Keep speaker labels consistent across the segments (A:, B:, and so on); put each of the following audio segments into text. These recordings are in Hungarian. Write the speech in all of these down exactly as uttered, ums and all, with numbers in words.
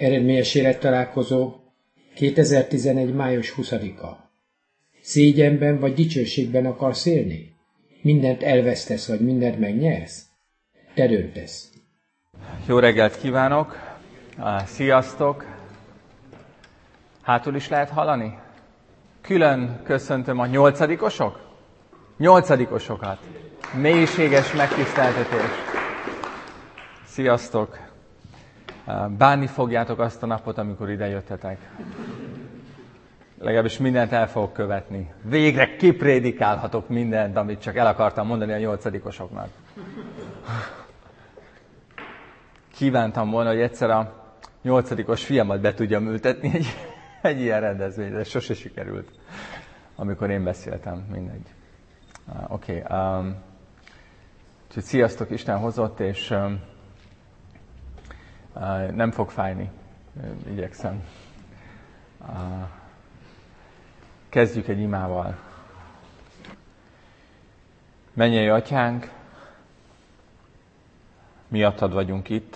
A: Eredményes élettalálkozó kétezer-tizenegy. május huszadika. Szégyenben vagy dicsőségben akarsz élni? Mindent elvesztesz, vagy mindent megnyersz? Te döntesz.
B: Jó reggelt kívánok! Sziasztok! Hátul is lehet hallani? Külön köszöntöm a nyolcadikosok? Nyolcadikosokat! Mélységes megtiszteltetés! Sziasztok! Bánni fogjátok azt a napot, amikor ide jöttetek. Legalábbis mindent el fogok követni. Végre kiprédikálhatok mindent, amit csak el akartam mondani a nyolcadikosoknak. Kívántam volna, hogy egyszer a nyolcadikos fiamat be tudjam ültetni egy, egy ilyen rendezvényre, de sose sikerült, amikor én beszéltem, mindegy. Uh, Oké, okay, um, úgyhogy sziasztok, Isten hozott, és um, uh, nem fog fájni, igyekszem. Uh, kezdjük egy imával. Mennyei Atyánk, miattad vagyunk itt.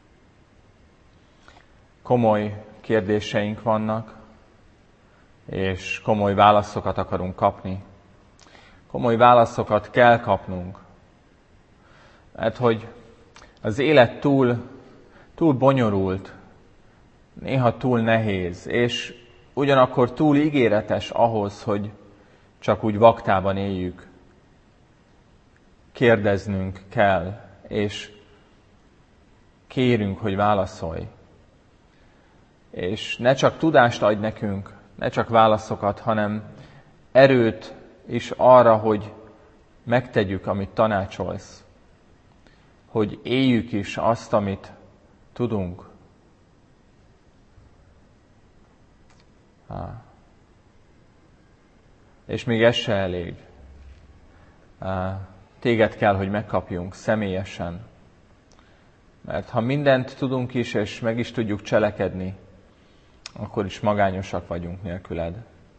B: Komoly kérdéseink vannak, és komoly válaszokat akarunk kapni. Komoly válaszokat kell kapnunk. Mert hogy az élet túl, túl bonyolult, néha túl nehéz, és ugyanakkor túl ígéretes ahhoz, hogy csak úgy vaktában éljük. Kérdeznünk kell, és kérünk, hogy válaszolj. És ne csak tudást adj nekünk, ne csak válaszokat, hanem erőt is arra, hogy megtegyük, amit tanácsolsz. Hogy éljük is azt, amit tudunk. Há. És még ez se elég. Há. Téged kell, hogy megkapjunk személyesen. Mert ha mindent tudunk is, és meg is tudjuk cselekedni, akkor is magányosak vagyunk nélküled.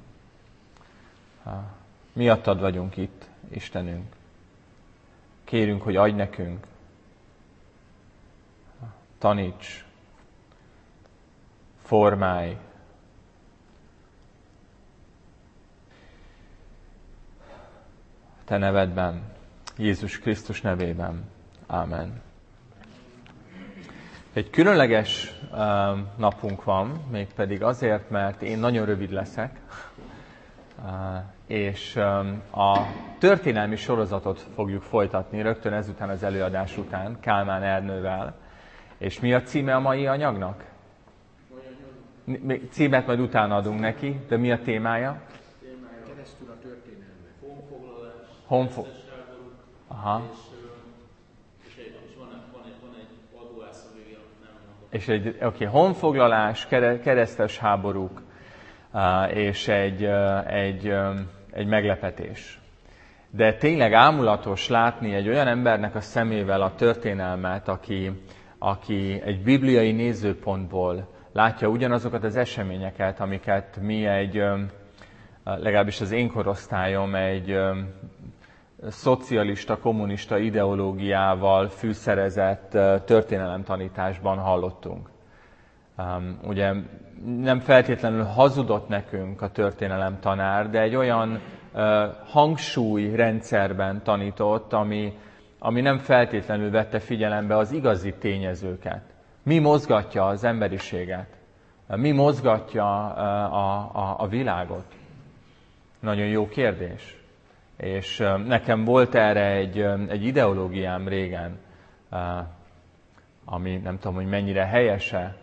B: Há. Miattad vagyunk itt, Istenünk. Kérünk, hogy adj nekünk. Taníts. Formálj. Te nevedben, Jézus Krisztus nevében. Ámen. Egy különleges uh, napunk van, mégpedig azért, mert én nagyon rövid leszek, uh, és um, a történelmi sorozatot fogjuk folytatni rögtön ezután az előadás után, Kálmán Ernővel. És mi a címe a mai anyagnak? Címet majd utána adunk neki, de mi a témája?
C: Keresztül a történelmet.
D: Honfoglalás,
B: Honfo-
D: háborúk,
B: Aha.
D: és, és, egy, és van, egy, van, egy, van egy adóász a végén, amit nem mondok.
B: És egy oké, okay, honfoglalás, keresztes háborúk, és egy, egy, egy meglepetés. De tényleg ámulatos látni egy olyan embernek a szemével a történelmet, aki, aki egy bibliai nézőpontból látja ugyanazokat az eseményeket, amiket mi egy, legalábbis az én korosztályom egy szocialista, kommunista ideológiával fűszerezett történelemtanításban hallottunk. Ugye nem feltétlenül hazudott nekünk a történelemtanár, de egy olyan hangsúlyrendszerben tanított, ami, ami nem feltétlenül vette figyelembe az igazi tényezőket. Mi mozgatja az emberiséget? Mi mozgatja a, a, a világot? Nagyon jó kérdés. És nekem volt erre egy, egy ideológiám régen, ami nem tudom, hogy mennyire helyese.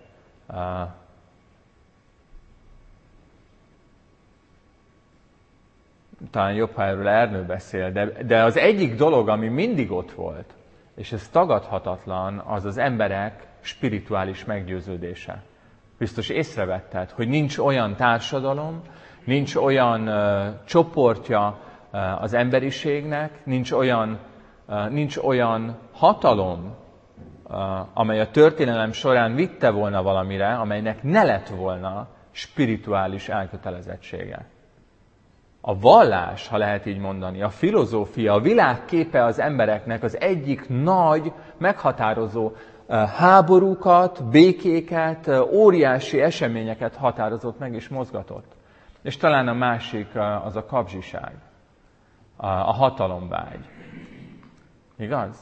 B: Talán jobb, ha erről Ernő beszél, de, de az egyik dolog, ami mindig ott volt, és ez tagadhatatlan, az az emberek spirituális meggyőződése. Biztos észrevetted, hogy nincs olyan társadalom, nincs olyan uh, csoportja uh, az emberiségnek, nincs olyan, uh, nincs olyan hatalom, uh, amely a történelem során vitte volna valamire, amelynek ne lett volna spirituális elkötelezettsége. A vallás, ha lehet így mondani, a filozófia, a világképe az embereknek az egyik nagy, meghatározó háborúkat, békéket, óriási eseményeket határozott meg és mozgatott. És talán a másik az a kapzsiság, a hatalomvágy. Igaz?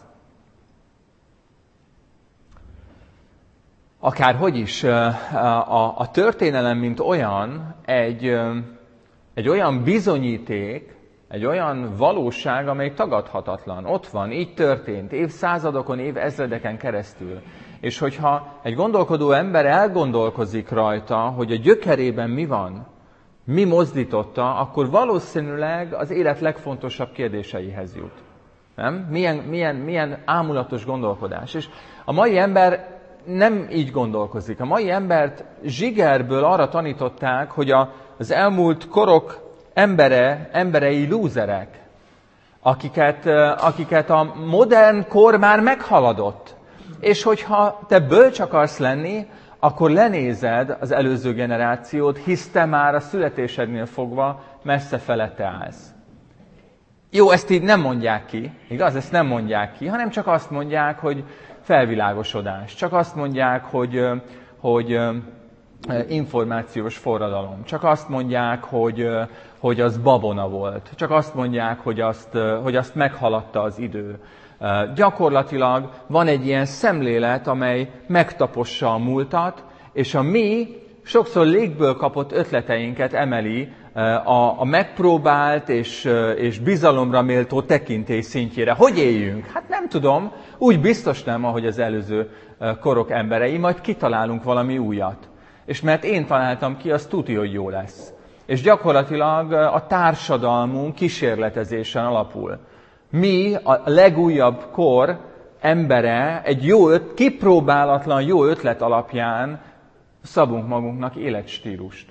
B: Akárhogy is, a, a történelem, mint olyan, egy, egy olyan bizonyíték, egy olyan valóság, amely tagadhatatlan. Ott van, így történt, évszázadokon, évezredeken keresztül. És hogyha egy gondolkodó ember elgondolkozik rajta, hogy a gyökerében mi van, mi mozdította, akkor valószínűleg az élet legfontosabb kérdéseihez jut. Nem? Milyen, milyen, milyen ámulatos gondolkodás. És a mai ember nem így gondolkozik. A mai embert zsigerből arra tanították, hogy a, az elmúlt korok embere, emberei lúzerek, akiket, akiket a modern kor már meghaladott. És hogyha te bölcs akarsz lenni, akkor lenézed az előző generációt, hisz te már a születésednél fogva messze felette állsz. Jó, ezt így nem mondják ki, igaz? Ezt nem mondják ki, hanem csak azt mondják, hogy felvilágosodás. Csak azt mondják, hogy, hogy információs forradalom. Csak azt mondják, hogy, hogy az babona volt. Csak azt mondják, hogy azt, hogy azt meghaladta az idő. Gyakorlatilag van egy ilyen szemlélet, amely megtapossa a múltat, és a mi sokszor légből kapott ötleteinket emeli a, a megpróbált és, és bizalomra méltó tekintély szintjére. Hogy éljünk? Hát nem tudom, úgy biztos nem, ahogy az előző korok emberei, majd kitalálunk valami újat. És mert én találtam ki, az tudja, hogy jó lesz. És gyakorlatilag a társadalmunk kísérletezésen alapul. Mi a legújabb kor embere egy jó öt, kipróbálatlan jó ötlet alapján szabunk magunknak életstílust.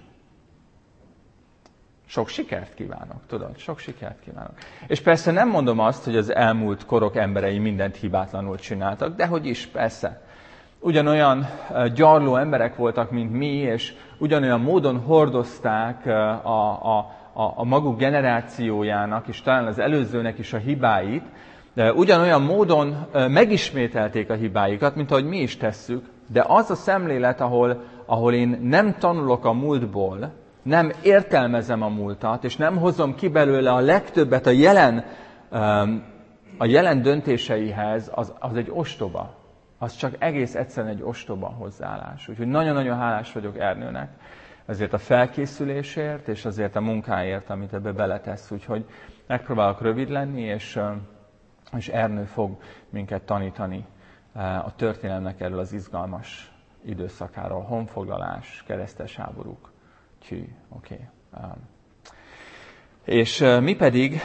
B: Sok sikert kívánok, tudod? Sok sikert kívánok. És persze nem mondom azt, hogy az elmúlt korok emberei mindent hibátlanul csináltak, de hogy is, persze. Ugyanolyan gyarló emberek voltak, mint mi, és ugyanolyan módon hordozták a, a, a, a maguk generációjának, és talán az előzőnek is a hibáit, de ugyanolyan módon megismételték a hibáikat, mint ahogy mi is tesszük, de az a szemlélet, ahol, ahol én nem tanulok a múltból, nem értelmezem a múltat, és nem hozom ki belőle a legtöbbet a jelen, a jelen döntéseihez, az, az egy ostoba. Az csak egész egyszerűen egy ostoba hozzáállás. Úgyhogy nagyon-nagyon hálás vagyok Ernőnek ezért a felkészülésért, és azért a munkáért, amit ebbe beletesz. Úgyhogy megpróbálok rövid lenni, és, és Ernő fog minket tanítani a történelemnek erről az izgalmas időszakáról. Honfoglalás, keresztes háborúk. Tű, oké. Okay. Um. És uh, mi pedig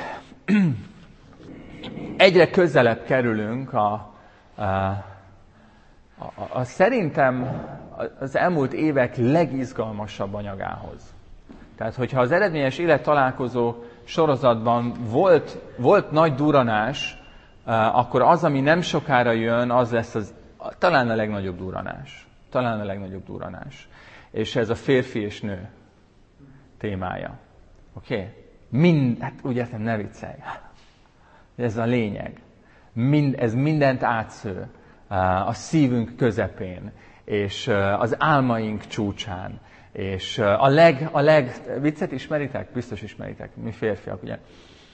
B: egyre közelebb kerülünk a, a, a, a szerintem az elmúlt évek legizgalmasabb anyagához. Tehát, hogyha az eredményes élettalálkozó sorozatban volt, volt nagy duranás, uh, akkor az, ami nem sokára jön, az lesz az, talán a legnagyobb duranás. Talán a legnagyobb duranás. És ez a férfi és nő témája. Oké? Okay? Mind, hát úgy értem, ne viccelj. Ez a lényeg. Mind, ez mindent átsző a szívünk közepén, és az álmaink csúcsán, és a leg, a leg, viccet ismeritek? Biztos ismeritek, mi férfiak, ugye?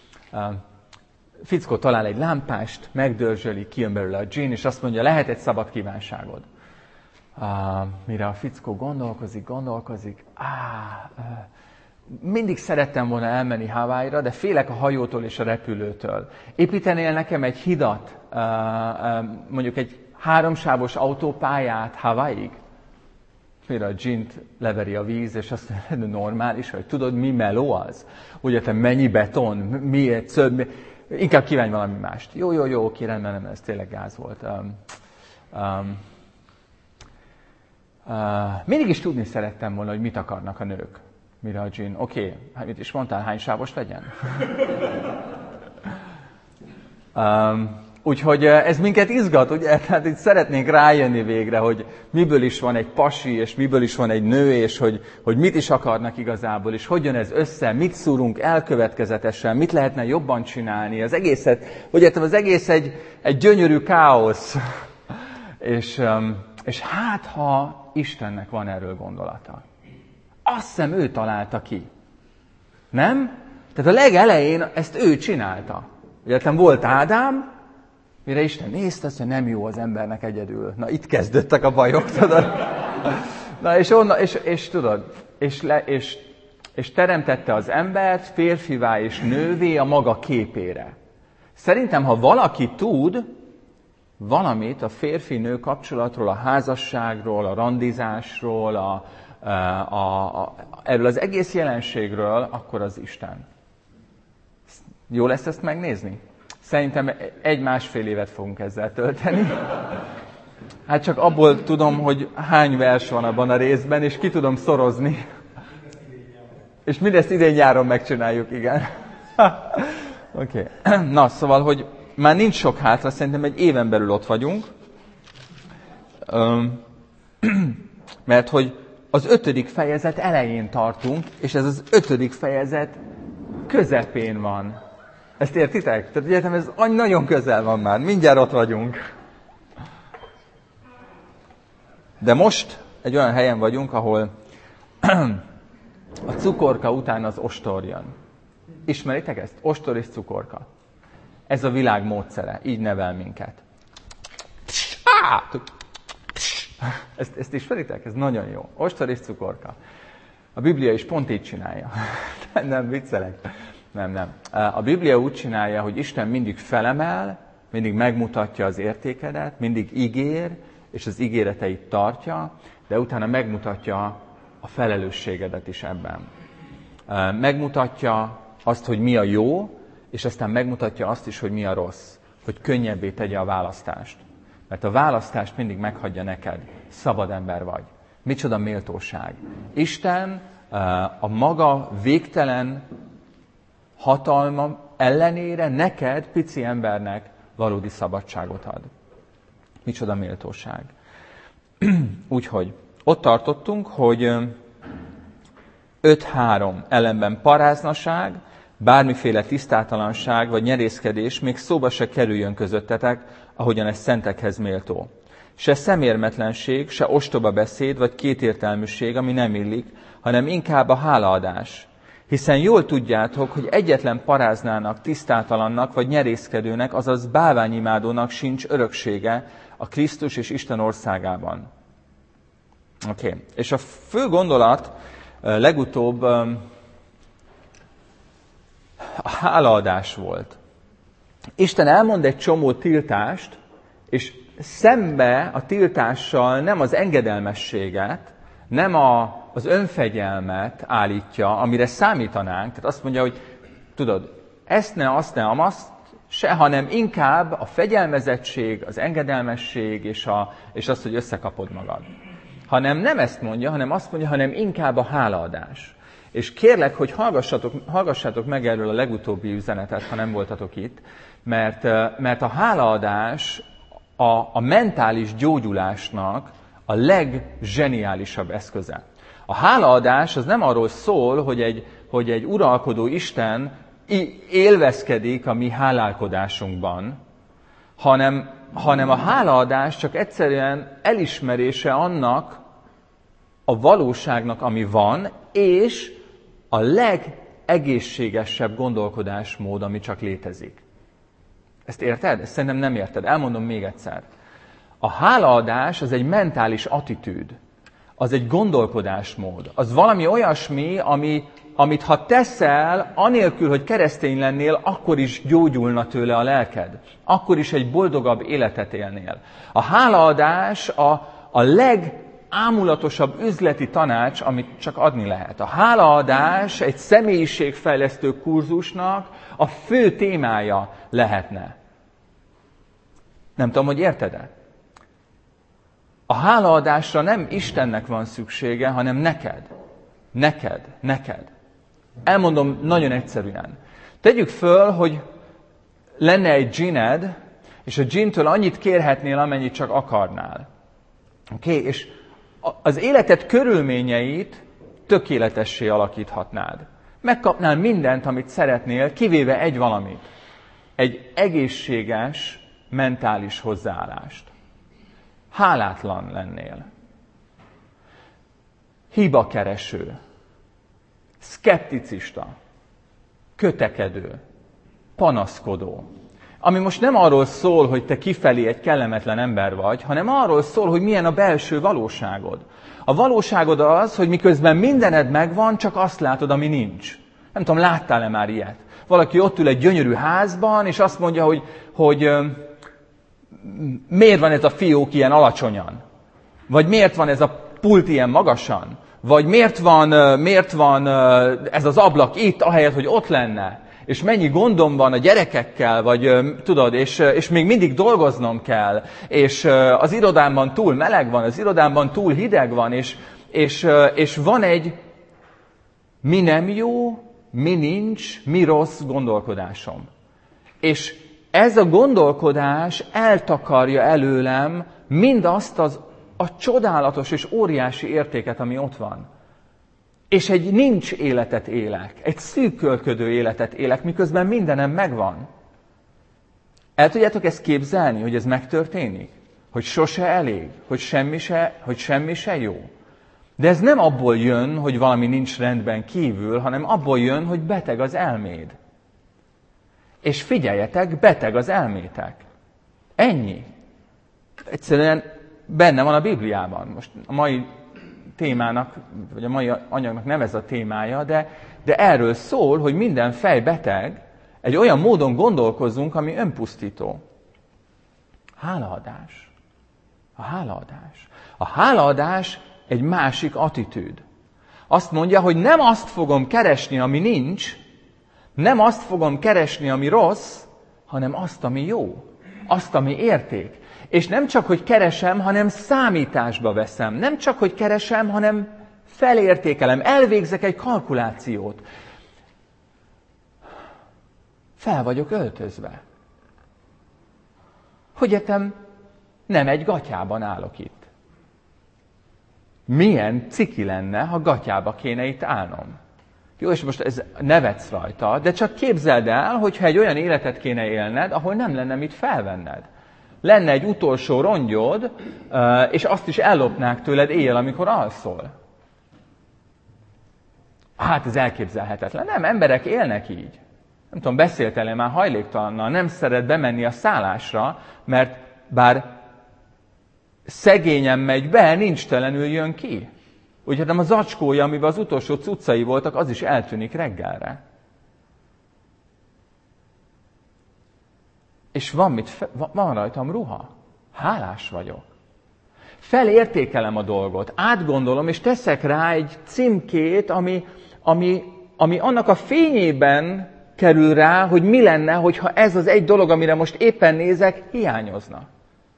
B: Fickó talál egy lámpást, megdörzsöli, kijön belőle a dzsín, és azt mondja, lehet egy szabad kívánságod. Uh, mire a fickó gondolkozik, gondolkozik, áh, uh, mindig szerettem volna elmenni Hawaii-ra, de félek a hajótól és a repülőtől. Építenél nekem egy hidat, uh, uh, mondjuk egy háromsávos autópályát Hawaii-ig? Mire a dzsint leveri a víz, és azt mondja, normális, hogy tudod, mi meló az? Ugye, te mennyi beton, mi egy szöbb, mi... inkább kívánj valami mást. Jó, jó, jó, oké, rendben, nem, ez tényleg gáz volt. Um, um, Uh, mindig is tudni szerettem volna, hogy mit akarnak a nők. Mire a dzsín, oké, okay, hát mit is mondtál, hány sávos legyen? um, úgyhogy ez minket izgat, ugye? Tehát itt szeretnénk rájönni végre, hogy miből is van egy pasi, és miből is van egy nő, és hogy, hogy mit is akarnak igazából, és hogy jön ez össze, mit szúrunk elkövetkezetesen, mit lehetne jobban csinálni. Az egészet, hogy értem, az egész egy, egy gyönyörű káosz. És, és hát, ha Istennek van erről gondolata. Azt hiszem, ő találta ki. Nem? Tehát a legelején ezt ő csinálta. Ugye volt Ádám, mire Isten nézte, azt, hogy nem jó az embernek egyedül. Na, itt kezdődtek a bajok, tudod? Na, és, onna, és, és tudod, és, le, és, és teremtette az embert férfivá és nővé a maga képére. Szerintem, ha valaki tud valamit a férfi-nő kapcsolatról, a házasságról, a randizásról, a, a, a, a, erről az egész jelenségről, akkor az Isten. Jó lesz ezt megnézni? Szerintem egy-másfél évet fogunk ezzel tölteni. Hát csak abból tudom, hogy hány vers van abban a részben, és ki tudom szorozni. És mindezt idén-nyáron megcsináljuk, igen. Oké. Okay. Na, szóval, hogy már nincs sok hátra, szerintem egy éven belül ott vagyunk. Öm, mert hogy az ötödik fejezet elején tartunk, és ez az ötödik fejezet közepén van. Ezt értitek? Tehát egyetem, ez nagyon közel van már, mindjárt ott vagyunk. De most egy olyan helyen vagyunk, ahol a cukorka után az ostor jön. Ismeritek ezt? Ostor és cukorka. Ez a világ módszere, így nevel minket. Ezt, ezt ismeritek? Ez nagyon jó. Ostor és cukorka. A Biblia is pont így csinálja. Nem, viccelek. Nem, nem. A Biblia úgy csinálja, hogy Isten mindig felemel, mindig megmutatja az értékedet, mindig ígér, és az ígéreteit tartja, de utána megmutatja a felelősségedet is ebben. Megmutatja azt, hogy mi a jó, és aztán megmutatja azt is, hogy mi a rossz, hogy könnyebbé tegye a választást. Mert a választást mindig meghagyja neked. Szabad ember vagy. Micsoda méltóság. Isten a maga végtelen hatalma ellenére neked, pici embernek valódi szabadságot ad. Micsoda méltóság. Úgyhogy ott tartottunk, hogy öt három ellenben paráznaság, bármiféle tisztátalanság vagy nyerészkedés még szóba se kerüljön közöttetek, ahogyan ez szentekhez méltó. Se szemérmetlenség, se ostoba beszéd vagy kétértelműség, ami nem illik, hanem inkább a hálaadás. Hiszen jól tudjátok, hogy egyetlen paráznának, tisztátalannak vagy nyerészkedőnek, azaz bálványimádónak sincs öröksége a Krisztus és Isten országában. Oké. Okay. És a fő gondolat legutóbb a hálaadás volt. Isten elmond egy csomó tiltást, és szembe a tiltással nem az engedelmességet, nem a, az önfegyelmet állítja, amire számítanánk. Tehát azt mondja, hogy tudod, ezt ne, azt ne, amazt se, hanem inkább a fegyelmezettség, az engedelmesség és, a, és az, hogy összekapod magad. Hanem nem ezt mondja, hanem azt mondja, hanem inkább a hálaadás. És kérlek, hogy hallgassatok, hallgassátok meg erről a legutóbbi üzenetet, ha nem voltatok itt, mert, mert a hálaadás a, a mentális gyógyulásnak a leggeniálisabb eszköze. A hálaadás az nem arról szól, hogy egy, hogy egy uralkodó Isten élvezkedik a mi hálálkodásunkban, hanem, hanem a hálaadás csak egyszerűen elismerése annak a valóságnak, ami van, és a legegészségesebb gondolkodásmód, ami csak létezik. Ezt érted? Ezt szerintem nem érted. Elmondom még egyszer. A hálaadás az egy mentális attitűd. Az egy gondolkodásmód. Az valami olyasmi, ami, amit ha teszel, anélkül, hogy keresztény lennél, akkor is gyógyulna tőle a lelked. Akkor is egy boldogabb életet élnél. A hálaadás a, a legámulatosabb üzleti tanács, amit csak adni lehet. A hálaadás egy személyiségfejlesztő kurzusnak a fő témája lehetne. Nem tudom, hogy érted-e? A hálaadásra nem Istennek van szüksége, hanem neked. Neked, neked. Elmondom nagyon egyszerűen. Tegyük föl, hogy lenne egy gined, és a gintől annyit kérhetnél, amennyit csak akarnál. Oké? Okay? És az életed körülményeit tökéletessé alakíthatnád. Megkapnál mindent, amit szeretnél, kivéve egy valamit. Egy egészséges mentális hozzáállást. hálátlan lennél, hibakereső, szkepticista, kötekedő, panaszkodó. Ami most nem arról szól, hogy te kifelé egy kellemetlen ember vagy, hanem arról szól, hogy milyen a belső valóságod. A valóságod az, hogy miközben mindened megvan, csak azt látod, ami nincs. Nem tudom, láttál-e már ilyet? Valaki ott ül egy gyönyörű házban, és azt mondja, hogy, hogy miért van ez a fiók ilyen alacsonyan? Vagy miért van ez a pult ilyen magasan? Vagy miért van, miért van ez az ablak itt, ahelyett, hogy ott lenne? És mennyi gondom van a gyerekekkel, vagy tudod, és, és még mindig dolgoznom kell, és az irodámban túl meleg van, az irodámban túl hideg van, és, és, és van egy mi nem jó, mi nincs, mi rossz gondolkodásom. És ez a gondolkodás eltakarja előlem mindazt az, a csodálatos és óriási értéket, ami ott van. És egy nincs életet élek, egy szűkölködő életet élek, miközben mindenem megvan. El tudjátok ezt képzelni, hogy ez megtörténik? Hogy sose elég, hogy semmi se, hogy semmi se jó. De ez nem abból jön, hogy valami nincs rendben kívül, hanem abból jön, hogy beteg az elméd. És figyeljetek, beteg az elmétek. Ennyi. Egyszerűen benne van a Bibliában. Most a mai témának, vagy a mai anyagnak nem ez a témája, de, de erről szól, hogy minden fej beteg, egy olyan módon gondolkozzunk, ami önpusztító. Hálaadás. A hálaadás. A hálaadás egy másik attitűd. Azt mondja, hogy nem azt fogom keresni, ami nincs, nem azt fogom keresni, ami rossz, hanem azt, ami jó. Azt, ami érték. És nem csak, hogy keresem, hanem számításba veszem. Nem csak, hogy keresem, hanem felértékelem. Elvégzek egy kalkulációt. Fel vagyok öltözve. Hogy értem, nem egy gatyában állok itt. Milyen ciki lenne, ha gatyába kéne itt állnom. Jó, és most ez nevetsz rajta, de csak képzeld el, hogyha egy olyan életet kéne élned, ahol nem lenne mit felvenned. Lenne egy utolsó rongyod, és azt is ellopnák tőled éjjel, amikor alszol. Hát ez elképzelhetetlen. Nem, emberek élnek így. Nem tudom, beszéltél-e már hajléktalannal, nem szeret bemenni a szállásra, mert bár szegényen megy be, nincs telenül jön ki. Úgyhogy nem a zacskója, amiben az utolsó cuccai voltak, az is eltűnik reggelre. És van, mit, van rajtam ruha. Hálás vagyok. Felértékelem a dolgot, átgondolom, és teszek rá egy címkét, ami, ami, ami annak a fényében kerül rá, hogy mi lenne, hogyha ez az egy dolog, amire most éppen nézek, hiányozna.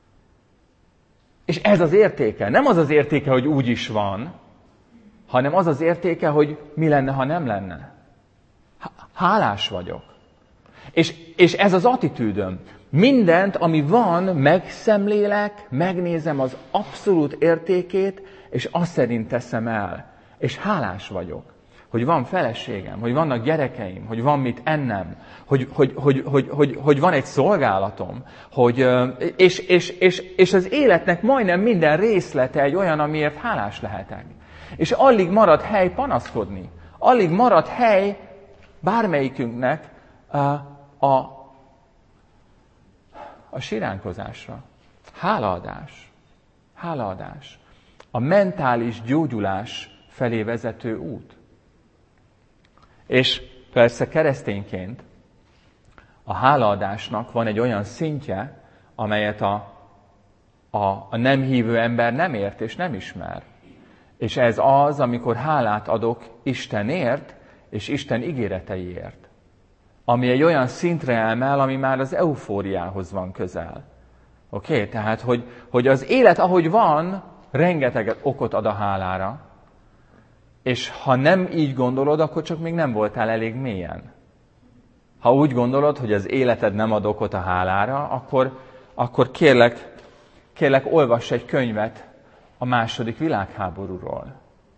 B: És ez az értéke. Nem az az értéke, hogy úgy is van, hanem az az értéke, hogy mi lenne, ha nem lenne. Hálás vagyok. És, és ez az attitűdöm. Mindent, ami van, megszemlélek, megnézem az abszolút értékét, és azt szerint teszem el. És hálás vagyok, hogy van feleségem, hogy vannak gyerekeim, hogy van mit ennem, hogy, hogy, hogy, hogy, hogy, hogy van egy szolgálatom, hogy, és, és, és, és az életnek majdnem minden részlete egy olyan, amiért hálás lehetek. És alig marad hely panaszkodni. Alig marad hely bármelyikünknek a, a, a siránkozásra. Hálaadás. Hálaadás. A mentális gyógyulás felé vezető út. És persze keresztényként a hálaadásnak van egy olyan szintje, amelyet a, a, a nem hívő ember nem ért és nem ismer. És ez az, amikor hálát adok Istenért és Isten ígéreteiért. Ami egy olyan szintre emel, ami már az eufóriához van közel. Oké? Okay? Tehát, hogy, hogy az élet, ahogy van, rengeteg okot ad a hálára, és ha nem így gondolod, akkor csak még nem voltál elég mélyen. Ha úgy gondolod, hogy az életed nem ad okot a hálára, akkor, akkor kérlek, kérlek, olvass egy könyvet a második világháborúról.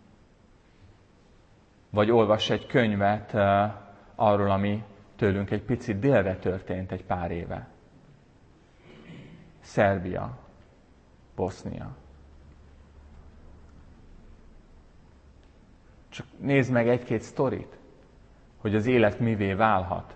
B: Vagy olvass egy könyvet uh, arról, ami tőlünk egy picit délre történt egy pár éve. Szerbia, Bosznia. Csak nézd meg egy-két sztorit, hogy az élet mivé válhat.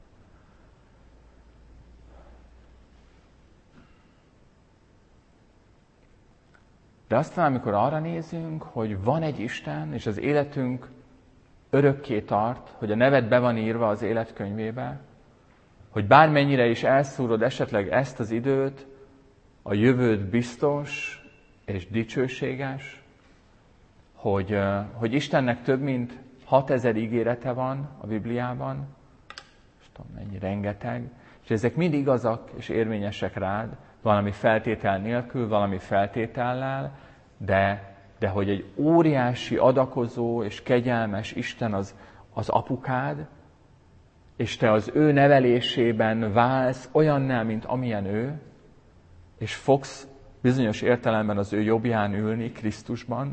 B: De aztán, amikor arra nézünk, hogy van egy Isten, és az életünk örökké tart, hogy a neved be van írva az életkönyvébe, hogy bármennyire is elszúrod esetleg ezt az időt, a jövőd biztos és dicsőséges, hogy, hogy Istennek több mint hatezer ígérete van a Bibliában, és tudom mennyi, rengeteg, és ezek mind igazak és érvényesek rád, valami feltétel nélkül, valami feltétellel, de, de hogy egy óriási adakozó és kegyelmes Isten az, az apukád, és te az ő nevelésében válsz olyanná, mint amilyen ő, és fogsz bizonyos értelemben az ő jobbján ülni Krisztusban,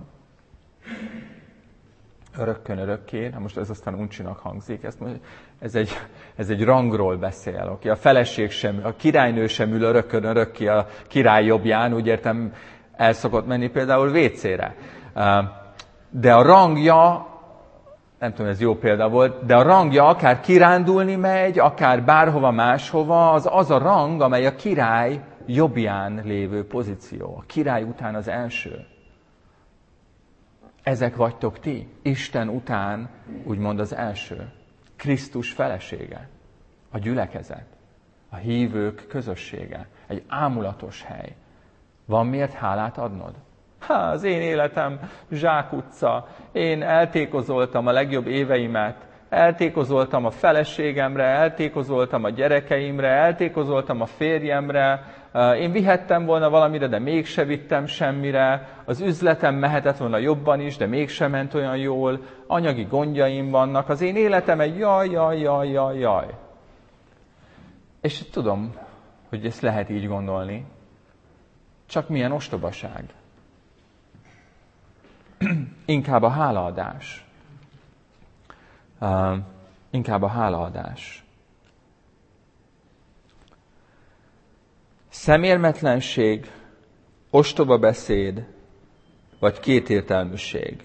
B: örökkön örökké, na most ez aztán uncsinak hangzik, ezt, ez, egy, ez egy rangról beszél, oké? A feleség sem, a királynő sem ül örökkön örökké a király jobbján, úgy értem, el szokott menni például vécére. De a rangja, nem tudom, ez jó példa volt, de a rangja akár kirándulni megy, akár bárhova máshova, az az a rang, amely a király jobbján lévő pozíció. A király után az első. Ezek vagytok ti, Isten után, úgymond az első. Krisztus felesége, a gyülekezet, a hívők közössége, egy ámulatos hely. Van miért hálát adnod? Há, az én életem zsákutca, én eltékozoltam a legjobb éveimet, eltékozoltam a feleségemre, eltékozoltam a gyerekeimre, eltékozoltam a férjemre, én vihettem volna valamire, de mégse vittem semmire, az üzletem mehetett volna jobban is, de mégsem ment olyan jól, anyagi gondjaim vannak, az én életem egy jaj, jaj, jaj, jaj, jaj. És tudom, hogy ezt lehet így gondolni, csak milyen ostobaság. Inkább a hálaadás. Uh, inkább a hálaadás. Szemérmetlenség, ostoba beszéd, vagy kétértelműség.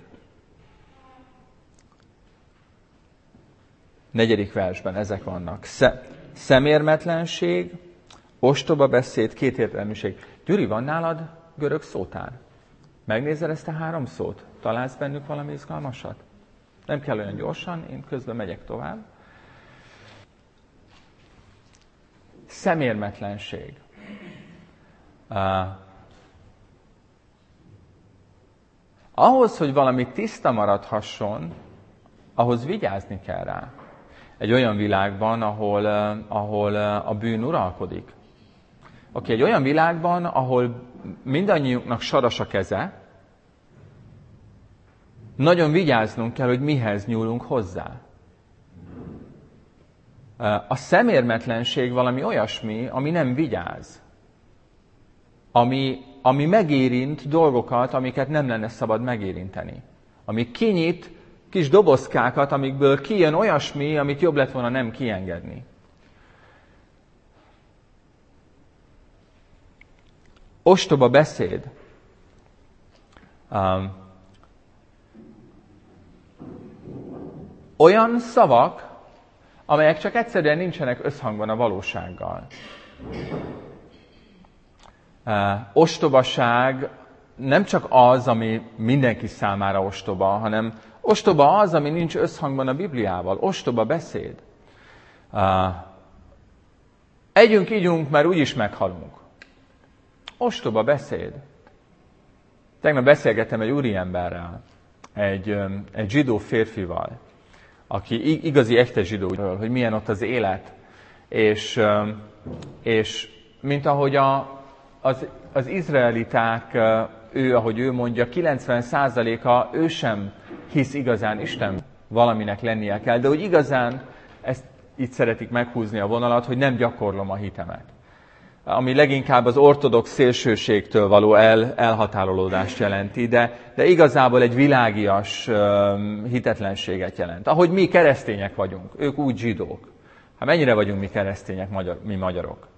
B: Negyedik versben ezek vannak. Szemérmetlenség, ostoba beszéd, kétértelműség. Gyuri, van nálad görög szótár? Megnézel ezt a három szót? Találsz bennük valami izgalmasat? Nem kell olyan gyorsan, én közben megyek tovább. Szemérmetlenség. Uh, ahhoz, hogy valami tiszta maradhasson, ahhoz vigyázni kell rá. Egy olyan világban, ahol, uh, ahol uh, a bűn uralkodik. Oké, egy olyan világban, ahol mindannyiunknak saras a keze, nagyon vigyáznunk kell, hogy mihez nyúlunk hozzá. A szemérmetlenség valami olyasmi, ami nem vigyáz. Ami, ami megérint dolgokat, amiket nem lenne szabad megérinteni. Ami kinyit kis dobozkákat, amikből kijön olyasmi, amit jobb lett volna nem kiengedni. Ostoba beszéd. Um, olyan szavak, amelyek csak egyszerűen nincsenek összhangban a valósággal. Uh, ostobaság nem csak az, ami mindenki számára ostoba, hanem ostoba az, ami nincs összhangban a Bibliával. Ostoba beszéd. Uh, együnk, ígyunk, mert úgyis meghalunk. Ostoba beszéd. Tegnap beszélgettem egy úriemberrel, egy, egy zsidó férfival, aki igazi, echte zsidó, hogy milyen ott az élet. És, és mint ahogy a, az, az izraeliták, ő, ahogy ő mondja, kilencven százaléka ő sem hisz igazán Isten valaminek lennie kell, de hogy igazán ezt itt szeretik meghúzni a vonalat, hogy nem gyakorlom a hitemet. Ami leginkább az ortodox szélsőségtől való el, elhatárolódást jelenti, de, de igazából egy világias um, hitetlenséget jelent. Ahogy mi keresztények vagyunk, ők úgy zsidók. Hát mennyire vagyunk mi keresztények, magyar, mi magyarok?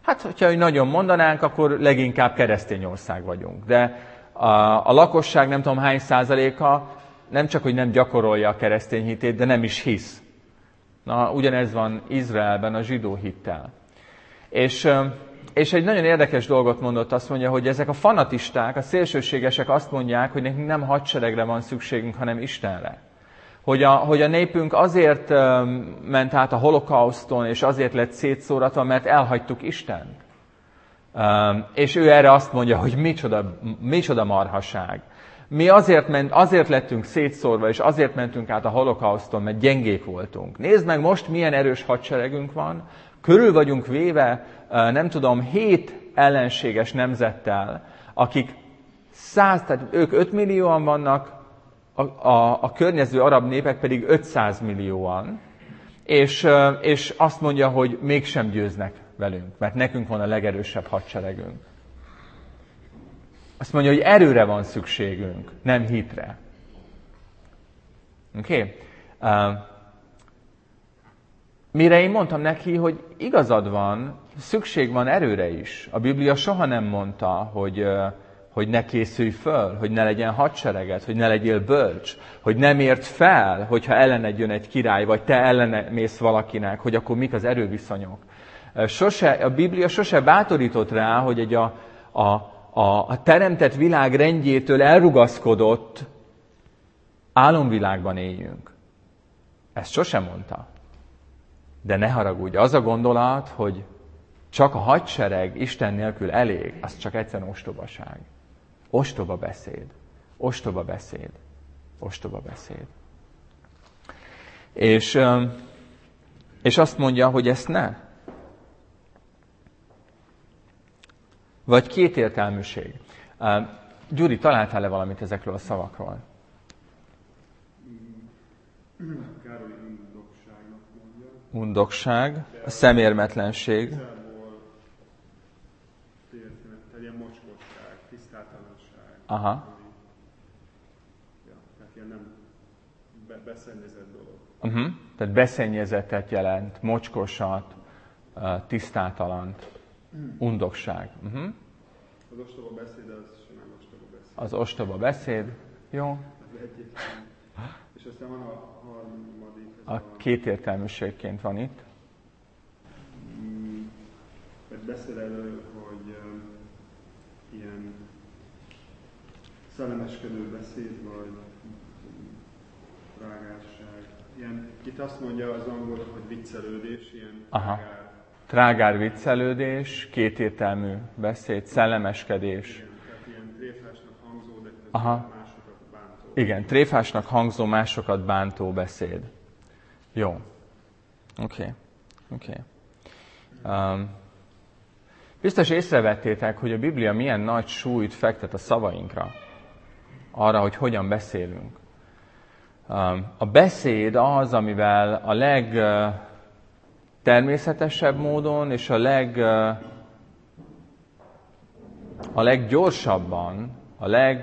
B: Hát, hogyha nagyon mondanánk, akkor leginkább keresztény ország vagyunk. De a, a lakosság nem tudom hány százaléka nem csak, hogy nem gyakorolja a keresztény hitét, de nem is hisz. Na, ugyanez van Izraelben a zsidó hittel. És, és egy nagyon érdekes dolgot mondott, azt mondja, hogy ezek a fanatisták, a szélsőségesek azt mondják, hogy nekünk nem hadseregre van szükségünk, hanem Istenre. Hogy a, hogy a népünk azért ment át a holokauszton, és azért lett szétszóratva, mert elhagytuk Istent. És ő erre azt mondja, hogy micsoda, micsoda marhaság. Mi azért, ment, azért lettünk szétszórva, és azért mentünk át a holokauszton, mert gyengék voltunk. Nézd meg most, milyen erős hadseregünk van. Körül vagyunk véve, nem tudom, hét ellenséges nemzettel, akik száz, tehát ők öt millióan vannak, a, a, a környező arab népek pedig ötszáz millióan, és, és azt mondja, hogy mégsem győznek velünk, mert nekünk van a legerősebb hadseregünk. Azt mondja, hogy erőre van szükségünk, nem hitre. Oké? Okay? Uh, mire én mondtam neki, hogy igazad van, szükség van erőre is. A Biblia soha nem mondta, hogy, uh, hogy ne készülj föl, hogy ne legyen hadsereged, hogy ne legyél bölcs, hogy nem ért fel, hogyha ellened jön egy király, vagy te ellene mész valakinek, hogy akkor mik az erőviszonyok. Uh, sose, a Biblia sose bátorított rá, hogy egy a, a A, a teremtett világ rendjétől elrugaszkodott álomvilágban éljünk. Ezt sosem mondta. De ne haragudj, az a gondolat, hogy csak a hadsereg Isten nélkül elég, az csak egyszerűen ostobaság. Ostoba beszéd. Ostoba beszéd. Ostoba beszéd. És, és azt mondja, hogy ezt ne. Vagy kétértelműség. Uh, Gyuri, találtál-e valamit ezekről a szavakról?
E: Károly undokságnak mondja.
B: Undokság, a szemérmetlenség.
E: Igazából egy ilyen mocskosság, tisztátalanság.
B: Aha.
E: Ja, tehát ilyen nem be, beszennyezett dolog.
B: Uh-huh. Tehát beszennyezettet jelent, mocskosat, uh, tisztátalant. Undokság. Uh-huh.
E: Az ostoba beszéd, az simán ostoba beszéd.
B: Az ostoba beszéd. Jó.
E: És aztán van a harmadik.
B: A, a kétértelműségként van itt.
E: Mert beszél elő, hogy um, ilyen szellemeskedő beszéd, vagy rágásság. Ilyen, itt azt mondja az angol, hogy viccelődés, ilyen
B: Aha.
E: rágár.
B: Trágár viccelődés, kétértelmű beszéd, szellemeskedés.
E: Igen, tehát ilyen tréfásnak hangzó, de
B: Aha.
E: másokat bántó.
B: Igen, tréfásnak hangzó, másokat bántó beszéd. Jó. Oké. Okay. Oké. Okay. Um, biztos észrevettétek, hogy a Biblia milyen nagy súlyt fektet a szavainkra. Arra, hogy hogyan beszélünk. Um, a beszéd az, amivel a leg... Uh, természetesebb módon, és a, leg, a leggyorsabban, a, leg,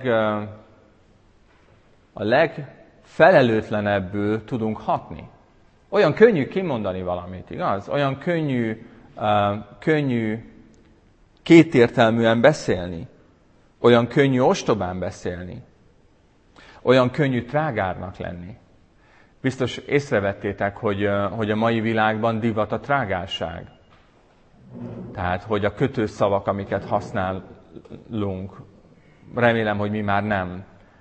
B: a legfelelőtlenebbül tudunk hatni. Olyan könnyű kimondani valamit, igaz? Olyan könnyű, könnyű kétértelműen beszélni. Olyan könnyű ostobán beszélni. Olyan könnyű trágárnak lenni. Biztos észrevettétek, hogy, hogy a mai világban divat a trágárság. Tehát, hogy a kötőszavak, amiket használunk, remélem, hogy mi már nem,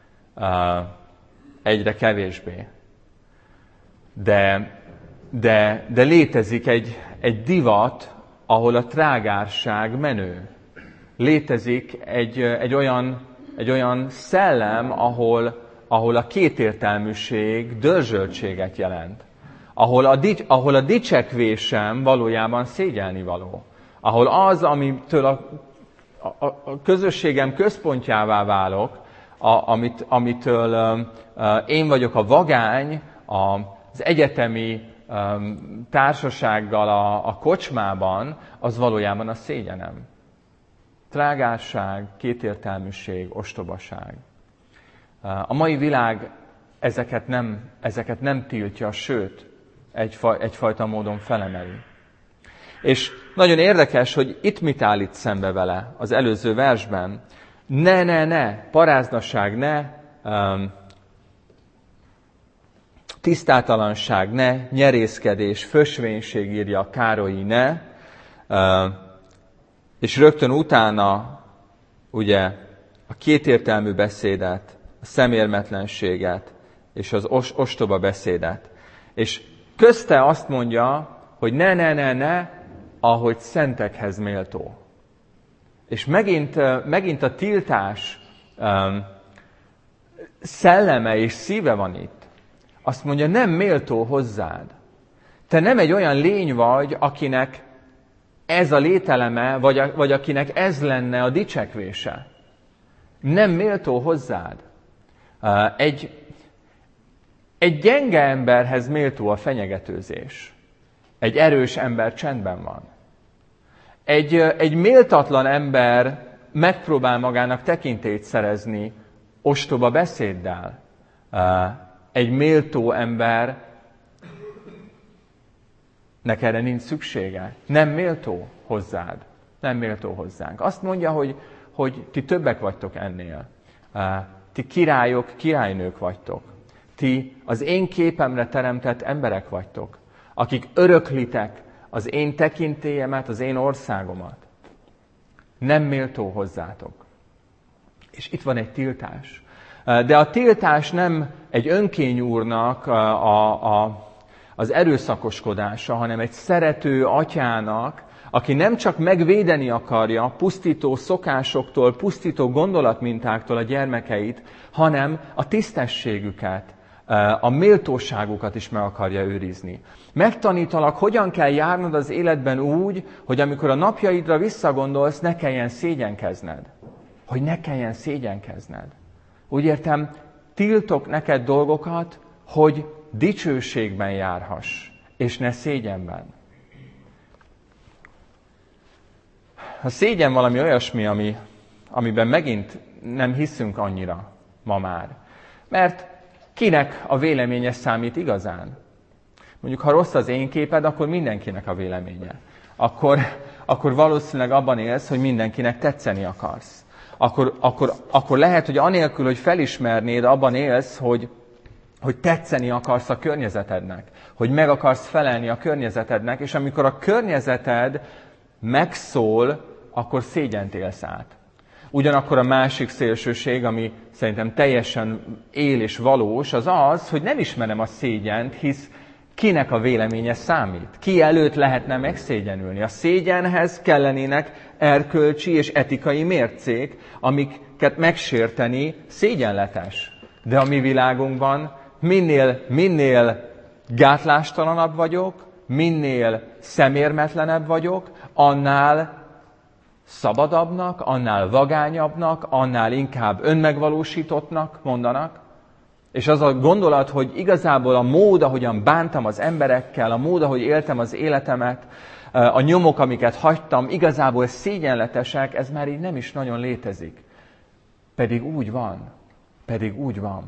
B: egyre kevésbé. De, de, de létezik egy, egy divat, ahol a trágárság menő. Létezik egy, egy, olyan, egy olyan szellem, ahol ahol a kétértelműség dörzsöltséget jelent. Ahol a, dics, ahol a dicsekvésem valójában szégyelnivaló. Ahol az, amitől a, a, a közösségem központjává válok, a, amit, amitől a, én vagyok a vagány, a, az egyetemi a, társasággal a, a kocsmában, az valójában a szégyenem. Trágárság, kétértelműség, ostobaság. A mai világ ezeket nem, ezeket nem tiltja, sőt, egyfaj, egyfajta módon felemeli. És nagyon érdekes, hogy itt mit állít szembe vele az előző versben. Ne, ne, ne, paráznaság, ne, um, tisztátalanság, ne, nyerészkedés, fösvénység, írja Károlyi, ne, uh, és rögtön utána ugye a kétértelmű beszédet, a szemérmetlenséget és az os- ostoba beszédet. És közte azt mondja, hogy ne, ne, ne, ne, ahogy szentekhez méltó. És megint, megint a tiltás um, szelleme és szíve van itt. Azt mondja, nem méltó hozzád. Te nem egy olyan lény vagy, akinek ez a lételeme, vagy, a, vagy akinek ez lenne a dicsekvése. Nem méltó hozzád. Uh, egy, egy gyenge emberhez méltó a fenyegetőzés. Egy erős ember csendben van. Egy, egy méltatlan ember megpróbál magának tekintélyt szerezni ostoba beszéddel. Egy méltó ember nek erre nincs szüksége. Nem méltó hozzád. Nem méltó hozzánk. Azt mondja, hogy, hogy ti többek vagytok ennél. Ti királyok, királynők vagytok. Ti az én képemre teremtett emberek vagytok, akik öröklitek az én tekintélyemet, az én országomat. Nem méltó hozzátok. És itt van egy tiltás. De a tiltás nem egy önkényúrnak a, a, a, az erőszakoskodása, hanem egy szerető atyának, aki nem csak megvédeni akarja pusztító szokásoktól, pusztító gondolatmintáktól a gyermekeit, hanem a tisztességüket, a méltóságukat is meg akarja őrizni. Megtanítalak, hogyan kell járnod az életben úgy, hogy amikor a napjaidra visszagondolsz, ne kelljen szégyenkezned. Hogy ne kelljen szégyenkezned. Úgy értem, tiltok neked dolgokat, hogy dicsőségben járhass, és ne szégyenben. A szégyen valami olyasmi, ami, amiben megint nem hiszünk annyira ma már. Mert kinek a véleménye számít igazán? Mondjuk, ha rossz az én képed, akkor mindenkinek a véleménye. Akkor, akkor valószínűleg abban élsz, hogy mindenkinek tetszeni akarsz. Akkor, akkor, akkor lehet, hogy anélkül, hogy felismernéd, abban élsz, hogy, hogy tetszeni akarsz a környezetednek. Hogy meg akarsz felelni a környezetednek, és amikor a környezeted megszól, akkor szégyent élsz át. Ugyanakkor a másik szélsőség, ami szerintem teljesen él és valós, az az, hogy nem ismerem a szégyent, hisz kinek a véleménye számít. Ki előtt lehetne megszégyenülni. A szégyenhez kellenének erkölcsi és etikai mércék, amiket megsérteni szégyenletes. De a mi világunkban minél, minél gátlástalanabb vagyok, minél szemérmetlenebb vagyok, annál szabadabbnak, annál vagányabbnak, annál inkább önmegvalósítottnak mondanak. És az a gondolat, hogy igazából a mód, ahogyan bántam az emberekkel, a mód, ahogy éltem az életemet, a nyomok, amiket hagytam, igazából szégyenletesek, ez már így nem is nagyon létezik. Pedig úgy van. Pedig úgy van.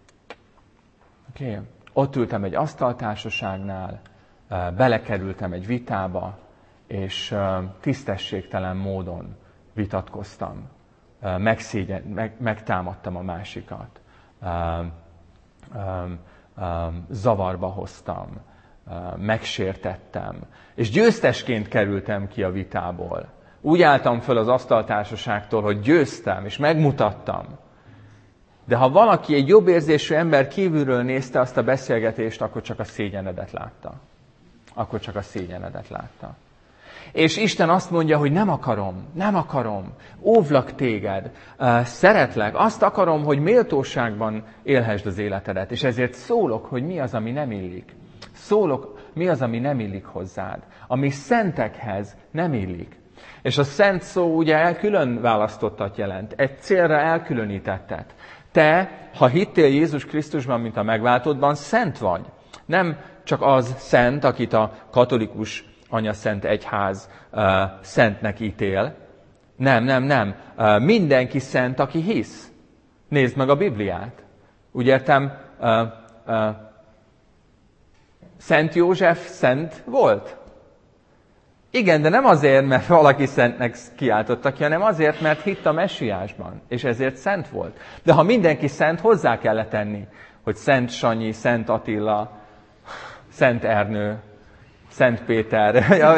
B: Oké. Okay. Ott ültem egy asztaltársaságnál, belekerültem egy vitába, és tisztességtelen módon vitatkoztam. Megszégyen, meg, megtámadtam a másikat. Um, um, um, zavarba hoztam, um, megsértettem, és győztesként kerültem ki a vitából. Úgy álltam föl az asztaltársaságtól, hogy győztem, és megmutattam. De ha valaki, egy jobb érzésű ember kívülről nézte azt a beszélgetést, akkor csak a szégyenedet látta. Akkor csak a szégyenedet látta. És Isten azt mondja, hogy nem akarom, nem akarom, óvlak téged, szeretlek, azt akarom, hogy méltóságban élhessd az életedet, és ezért szólok, hogy mi az, ami nem illik. Szólok, mi az, ami nem illik hozzád, ami szentekhez nem illik. És a szent szó ugye külön választottat jelent, egy célra elkülönítettet. Te, ha hittél Jézus Krisztusban, mint a megváltódban, szent vagy. Nem csak az szent, akit a katolikus Anyaszent Egyház uh, szentnek ítél. Nem, nem, nem. Uh, mindenki szent, aki hisz. Nézd meg a Bibliát. Úgy értem, uh, uh, Szent József szent volt? Igen, de nem azért, mert valaki szentnek kiáltotta ki, hanem azért, mert hitt a messiásban, és ezért szent volt. De ha mindenki szent, hozzá kellett tenni, hogy Szent Sanyi, Szent Attila, Szent Ernő, Szent Péter.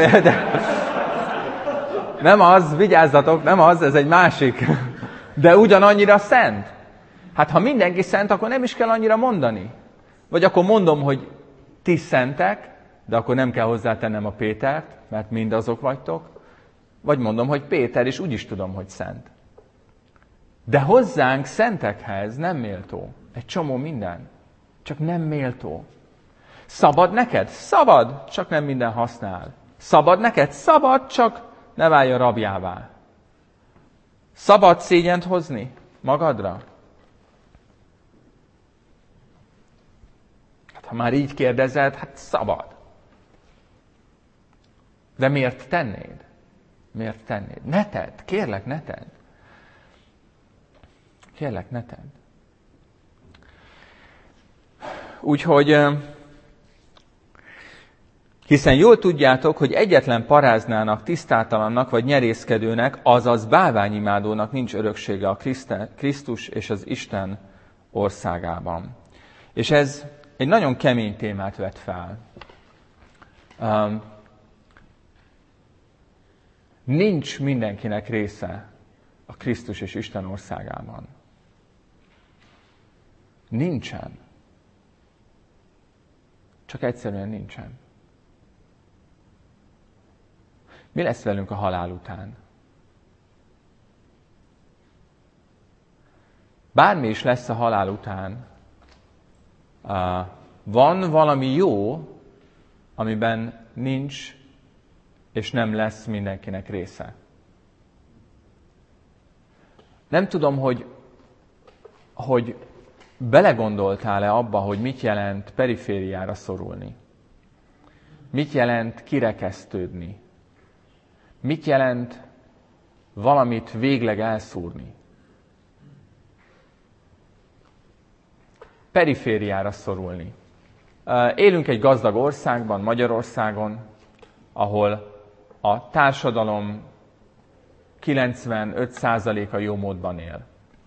B: Nem az, vigyázzatok, nem az, ez egy másik. De ugyanannyira szent. Hát ha mindenki szent, akkor nem is kell annyira mondani. Vagy akkor mondom, hogy ti szentek, de akkor nem kell hozzátennem a Pétert, mert mindazok vagytok. Vagy mondom, hogy Péter, és úgy is tudom, hogy szent. De hozzánk szentekhez nem méltó. Egy csomó minden. Csak nem méltó. Szabad neked? Szabad, csak nem minden használ. Szabad neked? Szabad, csak ne váljon rabjává. Szabad szégyent hozni magadra? Hát, ha már így kérdezed, hát szabad. De miért tennéd? Miért tennéd? Ne tedd, kérlek, ne tedd. Kérlek, ne tedd. Úgyhogy, hiszen jól tudjátok, hogy egyetlen paráznának, tisztátalannak vagy nyerészkedőnek, azaz bálványimádónak nincs öröksége a Krisztus és az Isten országában. És ez egy nagyon kemény témát vet fel. Um, nincs mindenkinek része a Krisztus és Isten országában. Nincsen. Csak egyszerűen nincsen. Mi lesz velünk a halál után? Bármi is lesz a halál után, van valami jó, amiben nincs és nem lesz mindenkinek része. Nem tudom, hogy, hogy belegondoltál-e abba, hogy mit jelent perifériára szorulni? Mit jelent kirekesztődni? Mit jelent valamit végleg elszúrni? Perifériára szorulni. Élünk egy gazdag országban, Magyarországon, ahol a társadalom kilencvenöt százaléka jó módban él.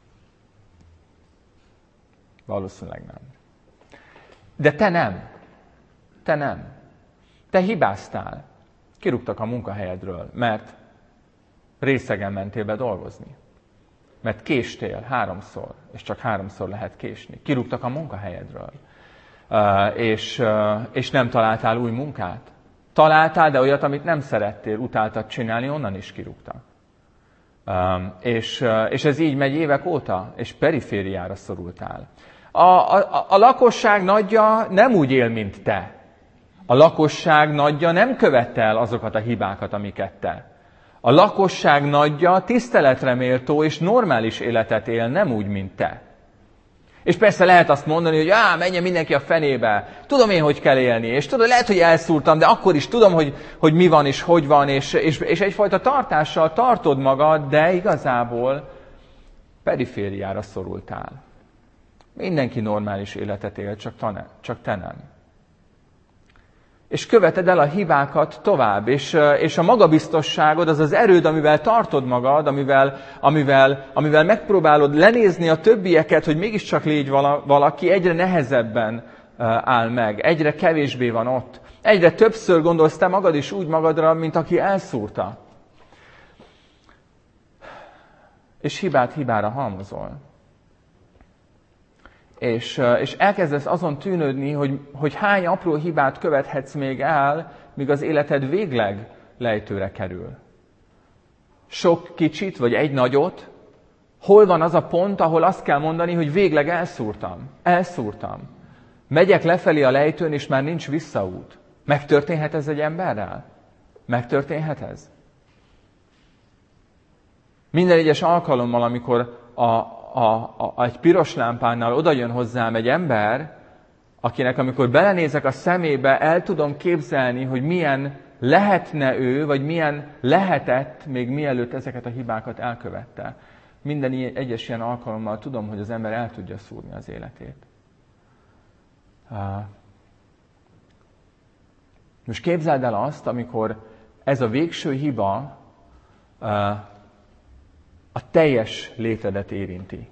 B: Valószínűleg nem. De te nem. Te nem. Te hibáztál. Kirúgtak a munkahelyedről, mert részegen mentél be dolgozni. Mert késtél háromszor, és csak háromszor lehet késni. Kirúgtak a munkahelyedről, és, és nem találtál új munkát. Találtál, de olyat, amit nem szerettél, utáltad csinálni, onnan is kirúgtak. És, és ez így megy évek óta, és perifériára szorultál. A, a, a lakosság nagyja nem úgy él, mint te. A lakosság nagyja nem követte el azokat a hibákat, amiket te. A lakosság nagyja tiszteletre méltó és normális életet él, nem úgy, mint te. És persze lehet azt mondani, hogy á, menjen mindenki a fenébe, tudom én, hogy kell élni, és tudod, lehet, hogy elszúrtam, de akkor is tudom, hogy, hogy mi van és hogy van, és, és, és egyfajta tartással tartod magad, de igazából perifériára szorultál. Mindenki normális életet él, csak, tane, csak te nem. És követed el a hibákat tovább, és, és a magabiztosságod, az az erőd, amivel tartod magad, amivel, amivel, amivel megpróbálod lenézni a többieket, hogy mégiscsak légy vala, valaki, egyre nehezebben áll meg, egyre kevésbé van ott. Egyre többször gondolsz te magad is úgy magadra, mint aki elszúrta. És hibát hibára halmozol. És, és elkezdesz azon tűnődni, hogy, hogy hány apró hibát követhetsz még el, míg az életed végleg lejtőre kerül. Sok kicsit, vagy egy nagyot, hol van az a pont, ahol azt kell mondani, hogy végleg elszúrtam, elszúrtam. Megyek lefelé a lejtőn, és már nincs visszaút. Megtörténhet ez egy emberrel? Megtörténhet ez? Minden egyes alkalommal, amikor a A, a, egy piros lámpánál oda jön hozzám egy ember, akinek amikor belenézek a szemébe, el tudom képzelni, hogy milyen lehetne ő, vagy milyen lehetett, még mielőtt ezeket a hibákat elkövette. Minden ilyen, egyes ilyen alkalommal tudom, hogy az ember el tudja szúrni az életét. Most képzeld el azt, amikor ez a végső hiba a teljes létedet érinti.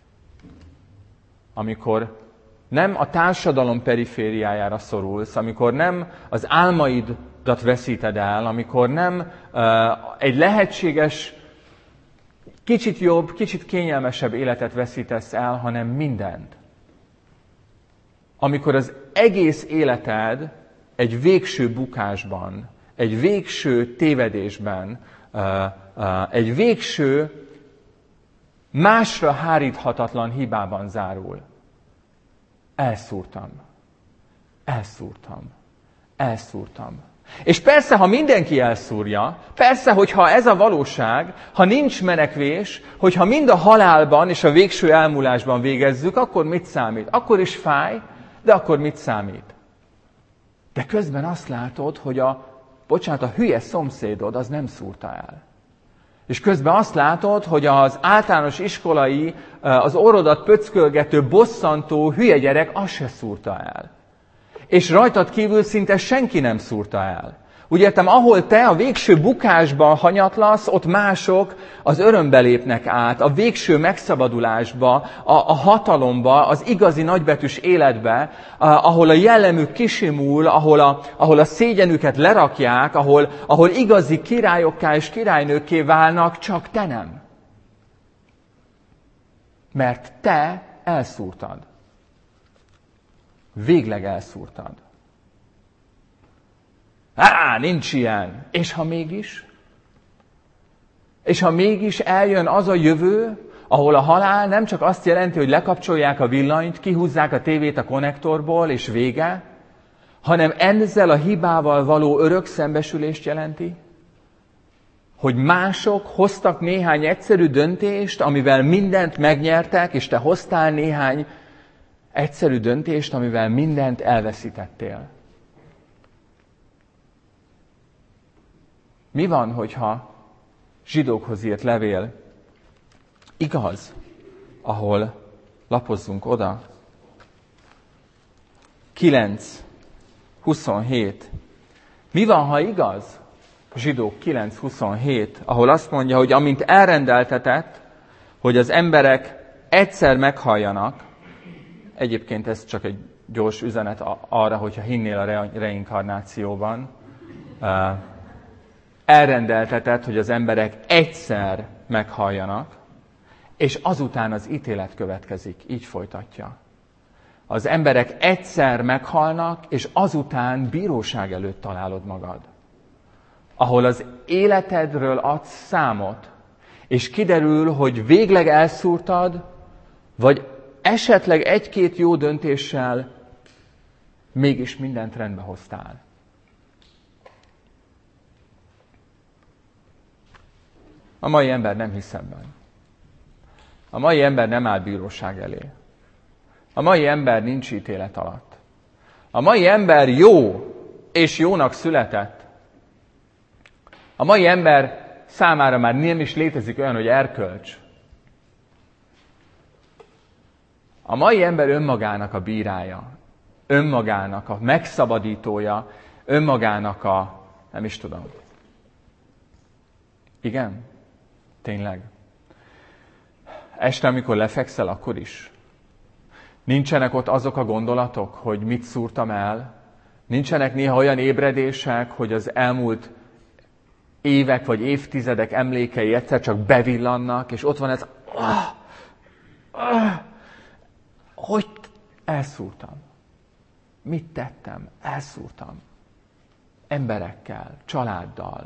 B: Amikor nem a társadalom perifériájára szorulsz, amikor nem az álmaidat veszíted el, amikor nem egy lehetséges, kicsit jobb, kicsit kényelmesebb életet veszítesz el, hanem mindent. Amikor az egész életed egy végső bukásban, egy végső tévedésben, egy végső másra háríthatatlan hibában zárul. Elszúrtam. Elszúrtam. Elszúrtam. És persze, ha mindenki elszúrja, persze, hogyha ez a valóság, ha nincs menekvés, hogyha mind a halálban és a végső elmúlásban végezzük, akkor mit számít? Akkor is fáj, de akkor mit számít? De közben azt látod, hogy a, bocsánat, a hülye szomszédod az nem szúrta el. És közben azt látod, hogy az általános iskolai, az orrodat pöckölgető, bosszantó hülye gyerek azt se szúrta el. És rajtad kívül szinte senki nem szúrta el. Úgy értem, ahol te a végső bukásban hanyatlasz, ott mások az örömbe lépnek át, a végső megszabadulásba, a, a hatalomba, az igazi nagybetűs életbe, a, ahol a jellemük kisimul, ahol a, ahol a szégyenüket lerakják, ahol, ahol igazi királyokká és királynőkké válnak, csak te nem. Mert te elszúrtad. Végleg elszúrtad. Á, nincs ilyen. És ha mégis? És ha mégis eljön az a jövő, ahol a halál nem csak azt jelenti, hogy lekapcsolják a villanyt, kihúzzák a tévét a konnektorból, és vége, hanem ezzel a hibával való örök szembesülést jelenti, hogy mások hoztak néhány egyszerű döntést, amivel mindent megnyertek, és te hoztál néhány egyszerű döntést, amivel mindent elveszítettél. Mi van, hogyha zsidókhoz írt levél igaz, ahol lapozzunk oda? kilenc huszonhét. Mi van, ha igaz? Zsidók kilenc huszonhét, ahol azt mondja, hogy amint elrendeltetett, hogy az emberek egyszer meghalljanak, egyébként ez csak egy gyors üzenet arra, hogyha hinnél a reinkarnációban, elrendeltetett, hogy az emberek egyszer meghalljanak, és azután az ítélet következik. Így folytatja. Az emberek egyszer meghalnak, és azután bíróság előtt találod magad. Ahol az életedről adsz számot, és kiderül, hogy végleg elszúrtad, vagy esetleg egy-két jó döntéssel mégis mindent rendbe hoztál. A mai ember nem hisz ebben. A mai ember nem áll bíróság elé. A mai ember nincs ítélet alatt. A mai ember jó és jónak született. A mai ember számára már nem is létezik olyan, hogy erkölcs. A mai ember önmagának a bírája, önmagának a megszabadítója, önmagának a, nem is tudom. Igen? Tényleg. Este, amikor lefekszel, akkor is. Nincsenek ott azok a gondolatok, hogy mit szúrtam el. Nincsenek néha olyan ébredések, hogy az elmúlt évek vagy évtizedek emlékei egyszer csak bevillannak, és ott van ez, ah, ah, hogy elszúrtam. Mit tettem? Elszúrtam. Emberekkel, családdal,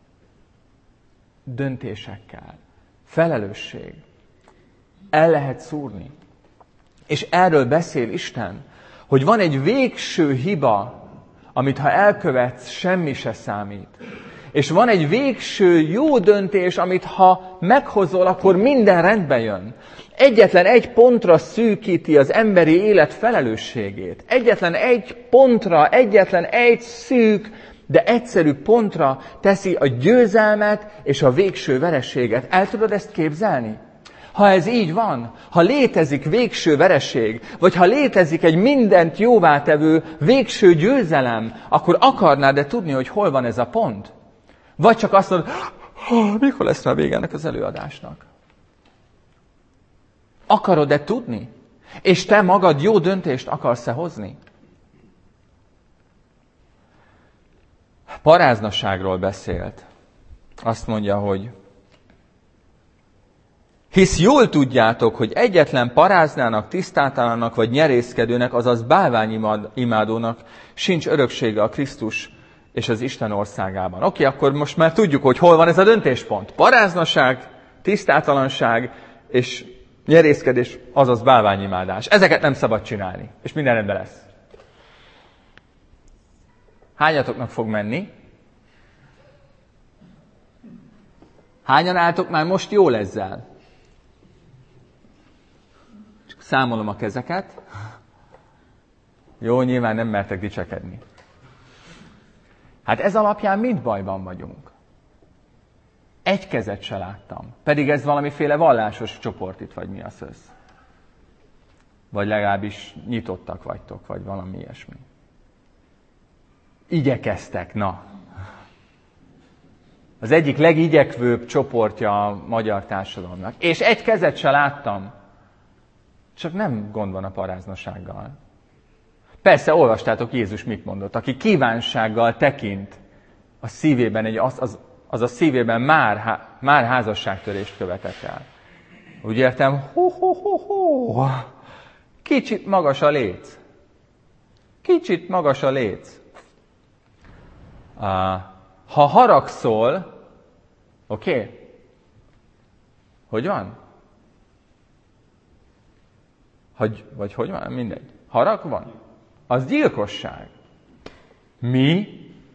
B: döntésekkel, felelősség. El lehet szúrni. És erről beszél Isten, hogy van egy végső hiba, amit ha elkövetsz, semmi se számít. És van egy végső jó döntés, amit ha meghozol, akkor minden rendbe jön. Egyetlen egy pontra szűkíti az emberi élet felelősségét. Egyetlen egy pontra, egyetlen egy szűk, de egyszerű pontra teszi a győzelmet és a végső vereséget. El tudod ezt képzelni? Ha ez így van, ha létezik végső vereség, vagy ha létezik egy mindent jóvá tevő végső győzelem, akkor akarnád-e tudni, hogy hol van ez a pont? Vagy csak azt mondod, mikor lesz már vége ennek az előadásnak? Akarod-e tudni? És te magad jó döntést akarsz-e hozni? Paráznaságról beszélt. Azt mondja, hogy hisz jól tudjátok, hogy egyetlen paráznának, tisztátalannak vagy nyerészkedőnek, azaz bálványimádónak sincs öröksége a Krisztus és az Isten országában. Oké, akkor most már tudjuk, hogy hol van ez a döntéspont. Paráznaság, tisztátalanság és nyerészkedés, azaz bálványimádás. Ezeket nem szabad csinálni, és minden rendben lesz. Hányatoknak fog menni? Hányan álltok már most jól ezzel? Csak számolom a kezeket. Jó, nyilván nem mertek dicsekedni. Hát ez alapján mind bajban vagyunk. Egy kezet se láttam. Pedig ez valamiféle vallásos csoport itt, vagy mi a szösz. Vagy legalábbis nyitottak vagytok, vagy valami ilyesmi. Igyekeztek, na. Az egyik legigyekvőbb csoportja a magyar társadalomnak. És egy kezet se láttam. Csak nem gond van a paráznasággal. Persze, olvastátok Jézus mit mondott. Aki kívánsággal tekint a szívében, egy, az, az, az a szívében már, már házasságtörést követett el. Úgy értem, ho, ho, ho, ho. Kicsit magas a léc. Kicsit magas a léc. Uh, ha haragszol, oké? Okay? Hogy van? Hogy, vagy hogy van? Mindegy. Harag van? Az gyilkosság. Mi?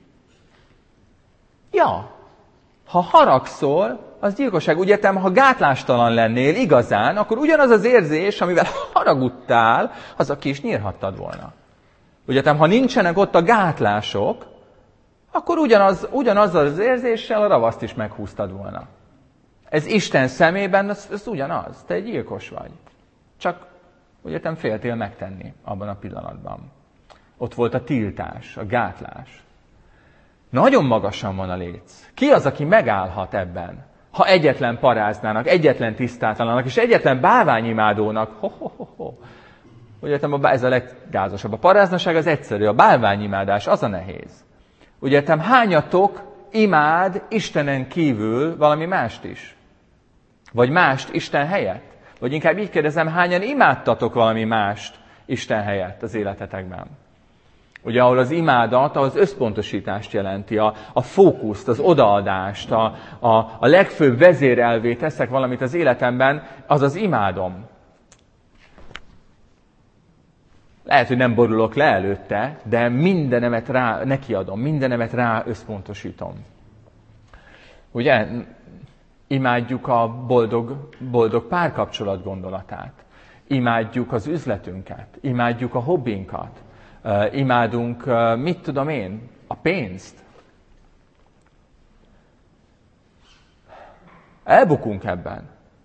B: Ja. Ha haragszol, az gyilkosság. Úgy értem, ha gátlástalan lennél igazán, akkor ugyanaz az érzés, amivel haragudtál, az a ki is nyírhattad volna. Úgy értem, ha nincsenek ott a gátlások, akkor ugyanaz, ugyanazzal az érzéssel a ravaszt is meghúztad volna. Ez Isten szemében, ez, ez ugyanaz. Te egy gyilkos vagy. Csak, úgy értem, féltél megtenni abban a pillanatban. Ott volt a tiltás, a gátlás. Nagyon magasan van a léc. Ki az, aki megállhat ebben? Ha egyetlen paráznának, egyetlen tisztátlanak, és egyetlen bálványimádónak, ho, ho, ho, ho. Úgy értem, ez a leggázosabb. A paráznaság az egyszerű, a bálványimádás az a nehéz. Úgy értem, hányatok imád Istenen kívül valami mást is? Vagy mást Isten helyett? Vagy inkább így kérdezem, hányan imádtatok valami mást Isten helyett az életetekben? Ugye, ahol az imádat az összpontosítást jelenti, a, a fókuszt, az odaadást, a, a, a legfőbb vezérelvé teszek valamit az életemben, az az imádom. Lehet, hogy nem borulok le előtte, de mindenemet rá nekiadom, mindenemet rá összpontosítom. Ugye, imádjuk a boldog, boldog párkapcsolat gondolatát, imádjuk az üzletünket, imádjuk a hobbinkat, uh, imádunk, uh, mit tudom én, a pénzt. Elbukunk ebben.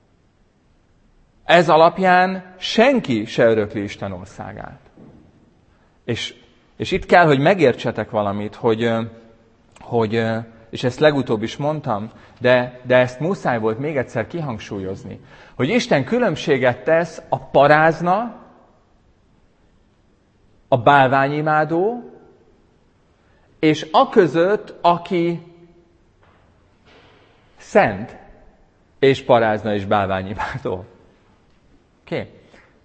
B: Ez alapján senki se örökli Isten országát. És, és itt kell, hogy megértsetek valamit, hogy, hogy és ezt legutóbb is mondtam, de, de ezt muszáj volt még egyszer kihangsúlyozni, hogy Isten különbséget tesz a parázna, a bálványimádó, és a között, aki szent, és parázna és bálványimádó. Oké? Okay.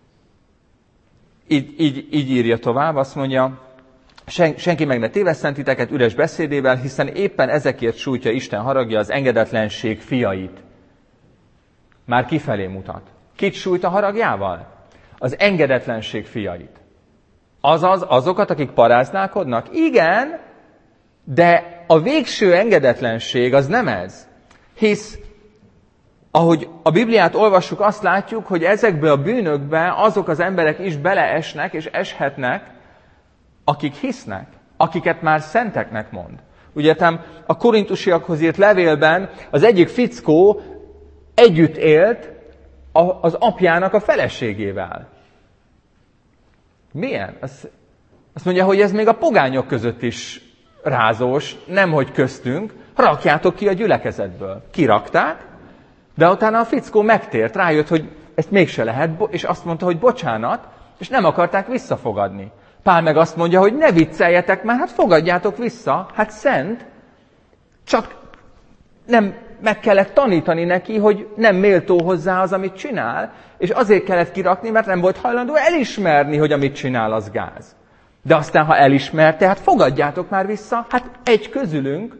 B: Így, így, így írja tovább, azt mondja, sen, senki meg ne tévesszen titeket üres beszédével, hiszen éppen ezekért sújtja Isten haragja az engedetlenség fiait. Már kifelé mutat. Kit sújt a haragjával? Az engedetlenség fiait. Azaz azokat, akik paráználkodnak? Igen, de a végső engedetlenség az nem ez. Hisz ahogy a Bibliát olvassuk, azt látjuk, hogy ezekbe a bűnökbe azok az emberek is beleesnek és eshetnek, akik hisznek, akiket már szenteknek mond. Ugye a korintusiakhoz írt levélben az egyik fickó együtt élt az apjának a feleségével. Milyen? Azt mondja, hogy ez még a pogányok között is rázós, nemhogy köztünk, rakjátok ki a gyülekezetből. Kirakták, de utána a fickó megtért, rájött, hogy ezt mégse lehet, és azt mondta, hogy bocsánat, és nem akarták visszafogadni. Pál meg azt mondja, hogy ne vicceljetek már, hát fogadjátok vissza, hát szent, csak nem meg kellett tanítani neki, hogy nem méltó hozzá az, amit csinál, és azért kellett kirakni, mert nem volt hajlandó elismerni, hogy amit csinál, az gáz. De aztán, ha elismerte, hát fogadjátok már vissza, hát egy közülünk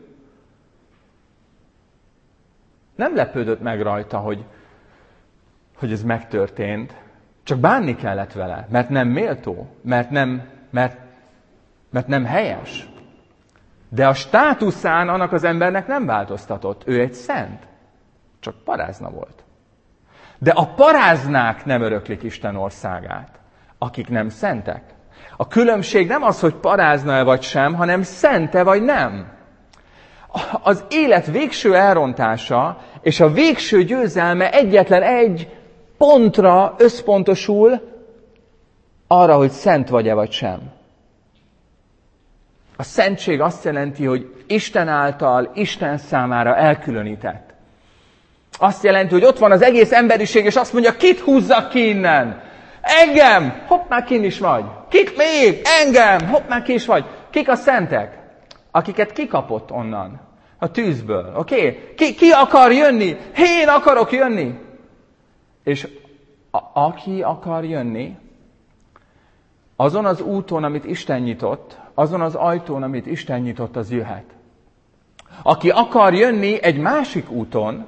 B: nem lepődött meg rajta, hogy, hogy ez megtörtént, csak bánni kellett vele, mert nem méltó, mert nem, mert, mert nem helyes. De a státuszán annak az embernek nem változtatott. Ő egy szent. Csak parázna volt. De a paráznák nem öröklik Isten országát, akik nem szentek. A különbség nem az, hogy parázna-e vagy sem, hanem szente vagy nem. Az élet végső elrontása és a végső győzelme egyetlen egy pontra összpontosul, arra, hogy szent vagy-e vagy sem. A szentség azt jelenti, hogy Isten által, Isten számára elkülönített. Azt jelenti, hogy ott van az egész emberiség, és azt mondja, kit húzzak ki innen? Engem! Hopp, már kin is vagy. Kit még? Engem! Hopp, már ki is vagy. Kik a szentek? Akiket kikapott onnan, a tűzből. Oké? Okay? Ki, ki akar jönni? Én akarok jönni! És a, aki akar jönni, azon az úton, amit Isten nyitott, azon az ajtón, amit Isten nyitott, az jöhet. Aki akar jönni egy másik úton,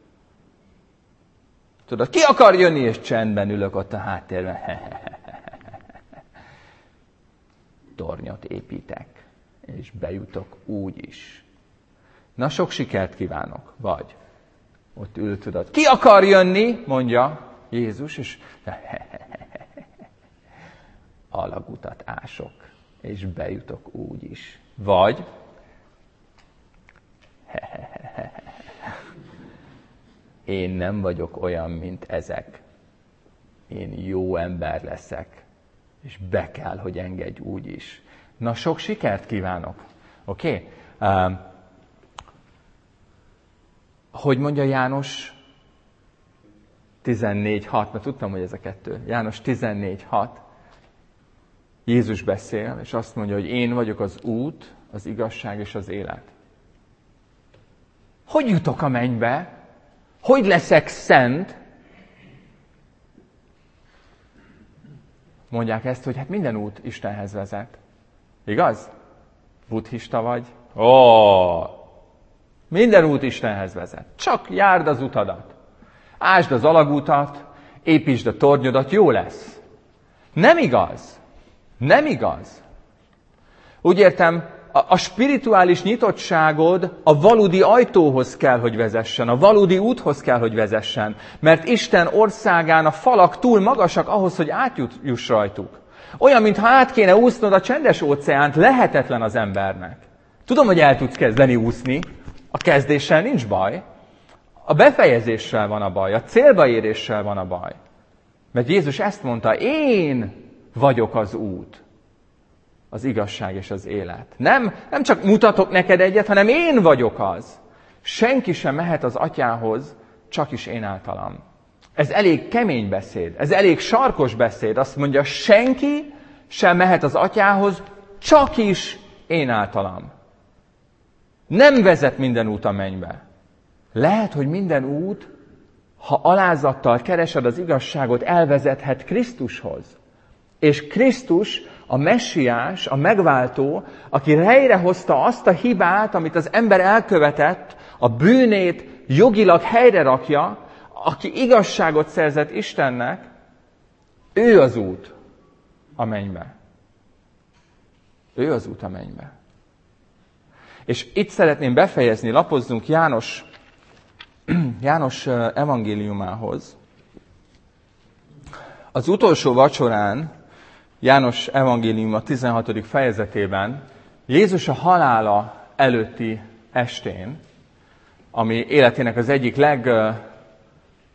B: tudod, ki akar jönni, és csendben ülök ott a háttérben. Tornyot építek, és bejutok úgy is. Na, sok sikert kívánok. Vagy ott ül, tudod. Ki akar jönni, mondja Jézus, és alagutat ások, és bejutok úgy is. Vagy én nem vagyok olyan, mint ezek. Én jó ember leszek, és be kell, hogy engedj úgy is. Na, sok sikert kívánok. Oké? Okay? Uh, hogy mondja János tizennégy hat, mert tudtam, hogy ez a kettő. János tizennégy hat. Jézus beszél, és azt mondja, hogy én vagyok az út, az igazság és az élet. Hogy jutok a mennybe? Hogy leszek szent? Mondják ezt, hogy hát minden út Istenhez vezet. Igaz? Buddhista vagy? Ó, minden út Istenhez vezet. Csak járd az utadat. Ásd az alagútat, építsd a tornyodat, jó lesz. Nem igaz. Nem igaz. Úgy értem, a, a spirituális nyitottságod a valódi ajtóhoz kell, hogy vezessen, a valódi úthoz kell, hogy vezessen, mert Isten országán a falak túl magasak ahhoz, hogy átjuss rajtuk. Olyan, mintha át kéne úsznod a csendes óceánt, lehetetlen az embernek. Tudom, hogy el tudsz kezdeni úszni, a kezdéssel nincs baj, a befejezéssel van a baj, a célba éréssel van a baj. Mert Jézus ezt mondta, én vagyok az út, az igazság és az élet. Nem, nem csak mutatok neked egyet, hanem én vagyok az. Senki sem mehet az atyához, csak is én általam. Ez elég kemény beszéd, ez elég sarkos beszéd. Azt mondja, senki sem mehet az atyához, csak is én általam. Nem vezet minden út a mennybe. Lehet, hogy minden út, ha alázattal keresed az igazságot, elvezethet Krisztushoz. És Krisztus a messiás, a megváltó, aki helyrehozta azt a hibát, amit az ember elkövetett, a bűnét jogilag helyre rakja, aki igazságot szerzett Istennek, ő az út a mennybe. Ő az út a mennybe. És itt szeretném befejezni, lapozzunk János, János evangéliumához. Az utolsó vacsorán, János evangéliuma tizenhatodik fejezetében, Jézus a halála előtti estén, ami életének az egyik leg, tehát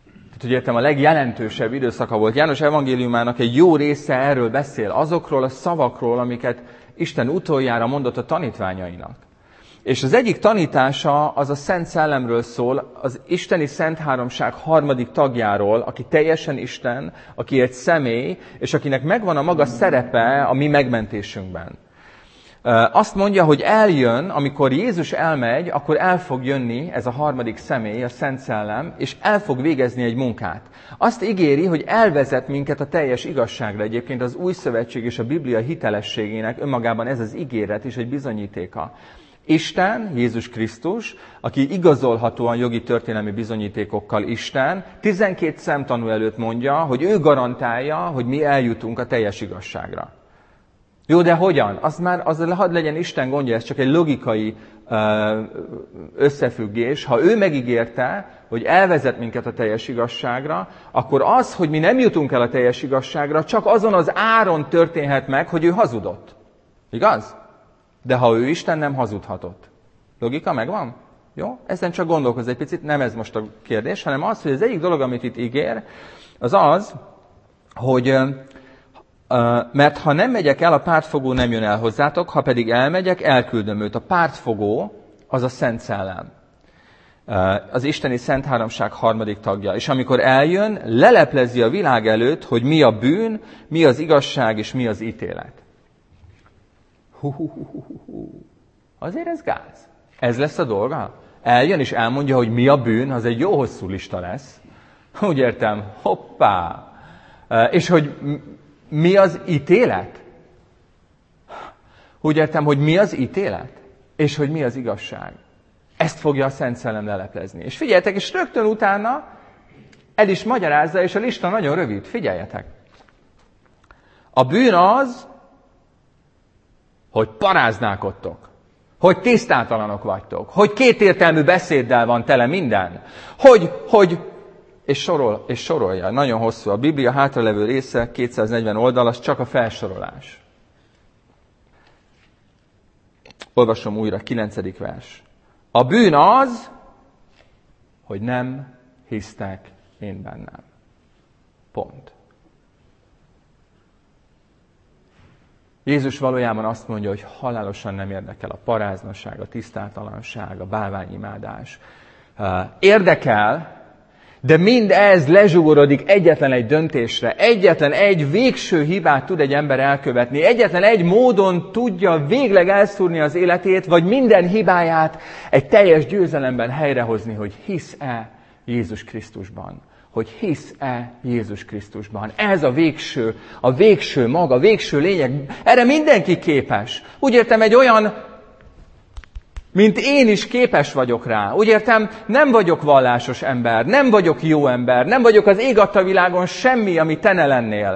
B: hát ugye értem, a legjelentősebb időszaka volt. János evangéliumának egy jó része erről beszél, azokról a szavakról, amiket Isten utoljára mondott a tanítványainak. És az egyik tanítása az a Szent Szellemről szól, az isteni Szent Háromság harmadik tagjáról, aki teljesen Isten, aki egy személy, és akinek megvan a maga szerepe a mi megmentésünkben. Azt mondja, hogy eljön, amikor Jézus elmegy, akkor el fog jönni ez a harmadik személy, a Szent Szellem, és el fog végezni egy munkát. Azt ígéri, hogy elvezet minket a teljes igazságra. Egyébként az Új Szövetség és a Biblia hitelességének önmagában ez az ígéret és egy bizonyítéka. Isten, Jézus Krisztus, aki igazolhatóan jogi történelmi bizonyítékokkal Isten, tizenkét szemtanú előtt mondja, hogy ő garantálja, hogy mi eljutunk a teljes igazságra. Jó, de hogyan? Az már, az hadd legyen Isten gondja, ez csak egy logikai összefüggés. Ha ő megígérte, hogy elvezet minket a teljes igazságra, akkor az, hogy mi nem jutunk el a teljes igazságra, csak azon az áron történhet meg, hogy ő hazudott. Igaz? De ha ő Isten, nem hazudhatott. Logika megvan? Jó? Ezen csak gondolkozz egy picit, nem ez most a kérdés, hanem az, hogy az egyik dolog, amit itt ígér, az az, hogy mert ha nem megyek el, a pártfogó nem jön el hozzátok, ha pedig elmegyek, elküldöm őt. A pártfogó az a Szent Szellem. Az isteni Szent Háromság harmadik tagja. És amikor eljön, leleplezi a világ előtt, hogy mi a bűn, mi az igazság és mi az ítélet. Hú, hú, hú, hú, hú. Azért ez gáz. Ez lesz a dolga. Eljön és elmondja, hogy mi a bűn, az egy jó hosszú lista lesz. Úgy értem, hoppá. És hogy mi az ítélet? Úgy értem, hogy mi az ítélet? És hogy mi az igazság? Ezt fogja a Szent Szellem leleplezni. És figyeljetek, és rögtön utána el is magyarázza, és a lista nagyon rövid. Figyeljetek. A bűn az, hogy paráználkodtok, hogy tisztátalanok vagytok, hogy kétértelmű beszéddel van tele minden, hogy, hogy és, sorol, és sorolja. Nagyon hosszú. A Biblia hátralevő része, kétszáznegyven oldal, az csak a felsorolás. Olvasom újra, kilencedik vers. A bűn az, hogy nem hisztek én bennem. Pont. Jézus valójában azt mondja, hogy halálosan nem érdekel a paráznaság, a tisztátalanság, a bálványimádás. Érdekel, de mindez lezsugorodik egyetlen egy döntésre, egyetlen egy végső hibát tud egy ember elkövetni, egyetlen egy módon tudja végleg elszúrni az életét, vagy minden hibáját egy teljes győzelemben helyrehozni, hogy hisz-e Jézus Krisztusban. Hogy hisz-e Jézus Krisztusban. Ez a végső, a végső maga, a végső lényeg. Erre mindenki képes. Úgy értem, egy olyan, mint én is képes vagyok rá. Úgy értem, nem vagyok vallásos ember, nem vagyok jó ember, nem vagyok az ég adta világon semmi, ami te ne lennél.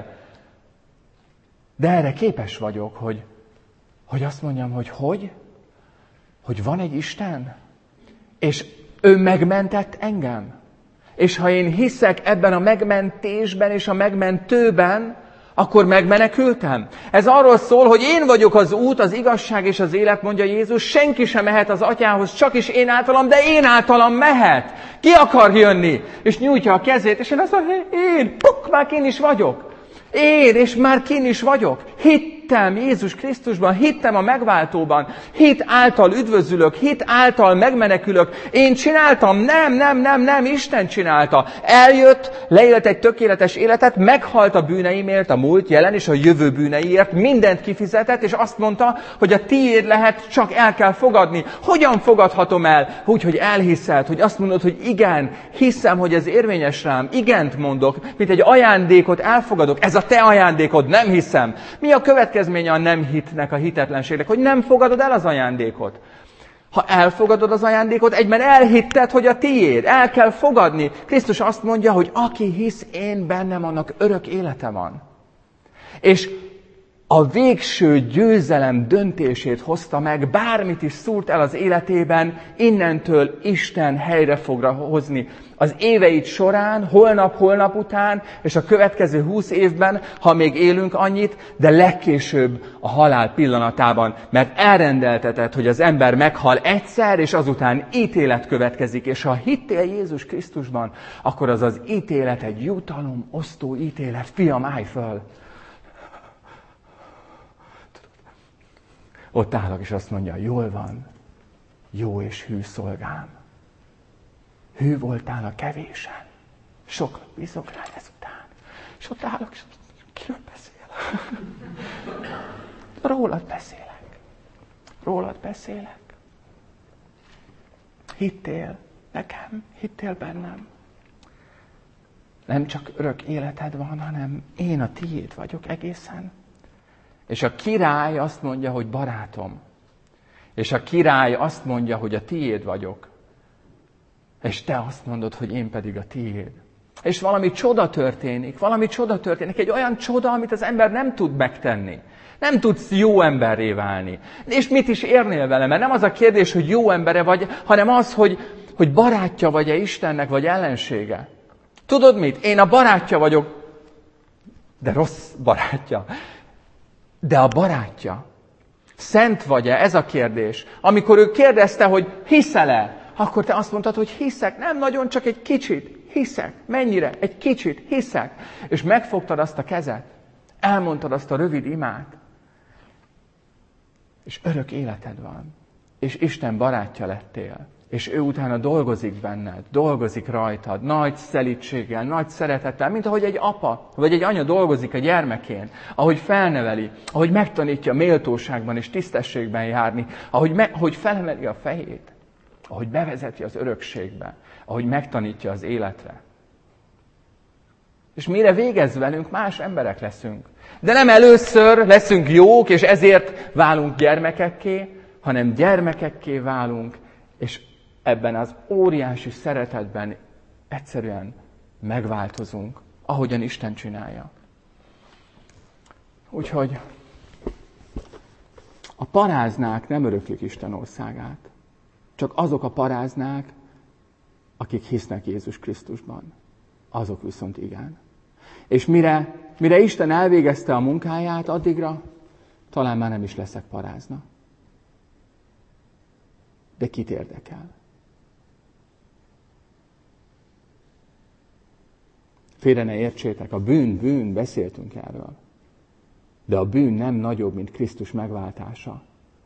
B: De erre képes vagyok, hogy, hogy azt mondjam, hogy hogy? Hogy van egy Isten, és ő megmentett engem. És ha én hiszek ebben a megmentésben és a megmentőben, akkor megmenekültem. Ez arról szól, hogy én vagyok az út, az igazság és az élet, mondja Jézus. Senki sem mehet az Atyához, csak is én általam, de én általam mehet. Ki akar jönni? És nyújtja a kezét, és én azt mondom, én, puk, már kin is vagyok. Én, és már kin is vagyok. Hittem Jézus Krisztusban, hittem a megváltóban, hit által üdvözülök, hit által megmenekülök. Én csináltam? Nem, nem, nem, nem, Isten csinálta. Eljött, leélt egy tökéletes életet, meghalt a bűneimért, a múlt, jelen és a jövő bűneiért, mindent kifizetett, és azt mondta, hogy a tiéd lehet, csak el kell fogadni. Hogyan fogadhatom el? Úgy, hogy elhiszed, hogy azt mondod, hogy igen, hiszem, hogy ez érvényes rám, igent mondok, mint egy ajándékot elfogadok. Ez a te ajándékod, nem hiszem. Mi a következménye a nem hitnek, a hitetlenségnek? Hogy nem fogadod el az ajándékot. Ha elfogadod az ajándékot, egyben elhitted, hogy a tiéd. El kell fogadni. Krisztus azt mondja, hogy aki hisz én bennem, annak örök élete van. És a végső győzelem döntését hozta meg, bármit is szúrt el az életében, innentől Isten helyre fogra hozni az éveit során, holnap-holnap után, és a következő húsz évben, ha még élünk annyit, de legkésőbb a halál pillanatában, mert elrendeltetett, hogy az ember meghal egyszer, és azután ítélet következik, és ha hittél Jézus Krisztusban, akkor az az ítélet egy jutalom, osztó ítélet. Fiam, állj föl! Ott állok, és azt mondja, jól van, jó és hű szolgám. Hű voltál a kevésen. Sokat bízok rád ezután. És ott állok, és azt mondja, kiről beszél? Rólad beszélek. Rólad beszélek. Hittél nekem, hittél bennem. Nem csak örök életed van, hanem én a tiéd vagyok egészen. És a király azt mondja, hogy barátom. És a király azt mondja, hogy a tiéd vagyok. És te azt mondod, hogy én pedig a tiéd. És valami csoda történik, valami csoda történik. Egy olyan csoda, amit az ember nem tud megtenni. Nem tudsz jó emberré válni. És mit is érnél vele? Mert nem az a kérdés, hogy jó embere vagy, hanem az, hogy, hogy barátja vagy-e Istennek, vagy ellensége. Tudod mit? Én a barátja vagyok, de rossz barátja. De a barátja. Szent vagy-e? Ez a kérdés. Amikor ő kérdezte, hogy hiszel-e, akkor te azt mondtad, hogy hiszek. Nem nagyon, csak egy kicsit. Hiszek. Mennyire? Egy kicsit. Hiszek. És megfogtad azt a kezet. Elmondtad azt a rövid imát. És örök életed van. És Isten barátja lettél. És ő utána dolgozik benned, dolgozik rajtad, nagy szelídséggel, nagy szeretettel, mint ahogy egy apa vagy egy anya dolgozik a gyermekén, ahogy felneveli, ahogy megtanítja méltóságban és tisztességben járni, ahogy, me, ahogy felemeli a fejét, ahogy bevezeti az örökségbe, ahogy megtanítja az életre. És mire végez velünk, más emberek leszünk. De nem először leszünk jók, és ezért válunk gyermekekké, hanem gyermekekké válunk, és ebben az óriási szeretetben egyszerűen megváltozunk, ahogyan Isten csinálja. Úgyhogy a paráznák nem öröklik Isten országát. Csak azok a paráznák, akik hisznek Jézus Krisztusban. Azok viszont igen. És mire, mire Isten elvégezte a munkáját, addigra talán már nem is leszek parázna. De kit érdekel? Félre ne értsétek, a bűn, bűn, beszéltünk erről. De a bűn nem nagyobb, mint Krisztus megváltása.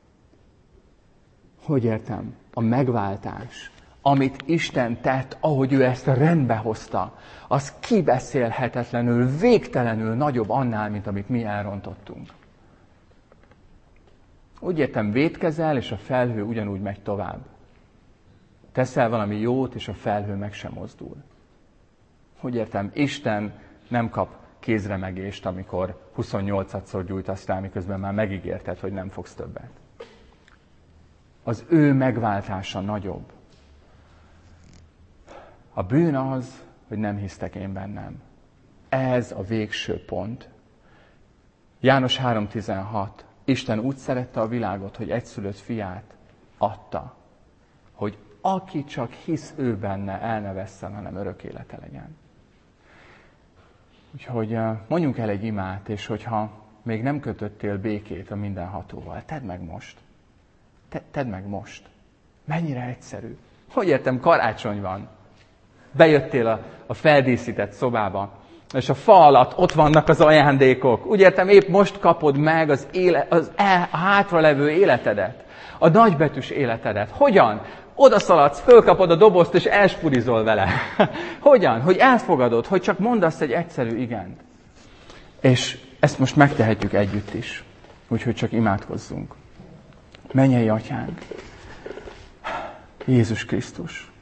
B: Hogy értem? A megváltás, amit Isten tett, ahogy ő ezt rendbe hozta, az kibeszélhetetlenül, végtelenül nagyobb annál, mint amit mi elrontottunk. Úgy értem, vétkezel, és a felhő ugyanúgy megy tovább. Teszel valami jót, és a felhő meg sem mozdul. Úgy értem, Isten nem kap kézremegést, amikor huszonnyolcadszor gyújtasz rá, miközben már megígérted, hogy nem fogsz többet. Az ő megváltása nagyobb. A bűn az, hogy nem hisztek én bennem. Ez a végső pont. János három tizenhat. Isten úgy szerette a világot, hogy egyszülött fiát adta, hogy aki csak hisz ő benne, el ne vesszen, hanem örök élete legyen. Úgyhogy mondjunk el egy imát, és hogyha még nem kötöttél békét a mindenhatóval, tedd meg most. Te, tedd meg most. Mennyire egyszerű. Hogy értem, karácsony van. Bejöttél a, a feldíszített szobába, és a fa alatt ott vannak az ajándékok. Úgy értem, épp most kapod meg az, éle, az e, a hátralevő életedet. A nagybetűs életedet. Hogyan? Oda szaladsz, fölkapod a dobozt, és elspurizol vele. Hogyan? Hogy elfogadod, hogy csak mondasz egy egyszerű igent. És ezt most megtehetjük együtt is. Úgyhogy csak imádkozzunk. Mennyei Atyánk, Jézus Krisztus,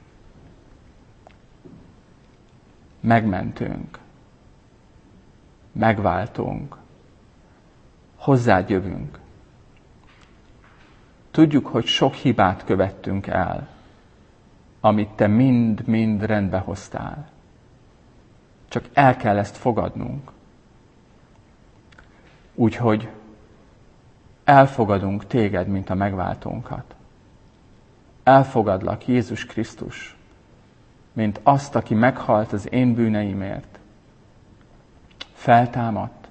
B: megmentünk, megváltunk, hozzád jövünk. Tudjuk, hogy sok hibát követtünk el, amit te mind-mind rendbe hoztál. Csak el kell ezt fogadnunk. Úgyhogy elfogadunk téged, mint a megváltónkat. Elfogadlak, Jézus Krisztus, mint azt, aki meghalt az én bűneimért, feltámadt,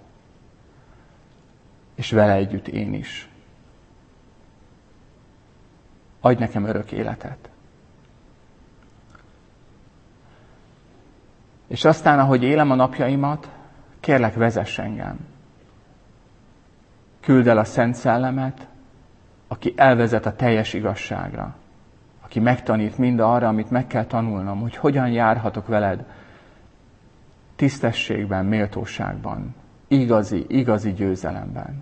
B: és vele együtt én is. Adj nekem örök életet. És aztán, ahogy élem a napjaimat, kérlek, vezess engem. Küld el a Szent Szellemet, aki elvezet a teljes igazságra, aki megtanít mind arra, amit meg kell tanulnom, hogy hogyan járhatok veled tisztességben, méltóságban, igazi, igazi győzelemben.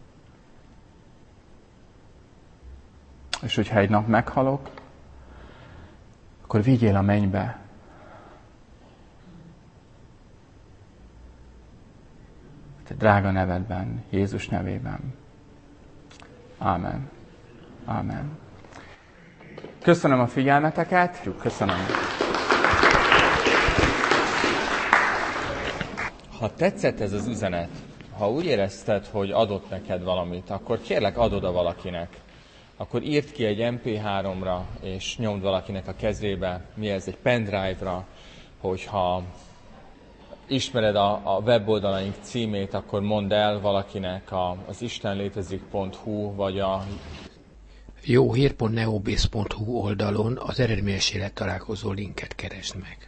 B: És hogyha egy nap meghalok, akkor vigyél a mennybe. Te drága nevedben, Jézus nevében. Ámen. Ámen. Köszönöm a figyelmeteket. Köszönöm. Ha tetszett ez az üzenet, ha úgy érezted, hogy adott neked valamit, akkor kérlek, add oda valakinek. Akkor írd ki egy em pé háromra, és nyomd valakinek a kezébe, mi ez, egy pendrive-ra, hogyha ismered a, a weboldalaink címét, akkor mondd el valakinek a, az istenlétezik pont hu, vagy a
A: jóhír pont neobész pont hu oldalon az eredményes élet találkozó linket keresd meg.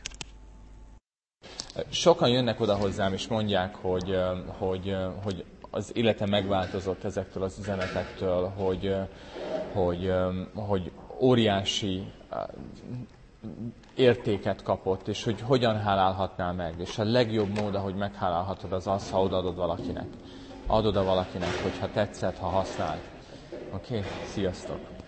B: Sokan jönnek oda hozzám, és mondják, hogy, hogy, hogy az élete megváltozott ezektől az üzenetektől, hogy, hogy, hogy óriási értéket kapott, és hogy hogyan hálálhatnál meg. És a legjobb mód, ahogy meghálálhatod, az az, ha odaadod valakinek. Add oda valakinek, hogyha tetszett, ha használt. Oké? Okay? Sziasztok!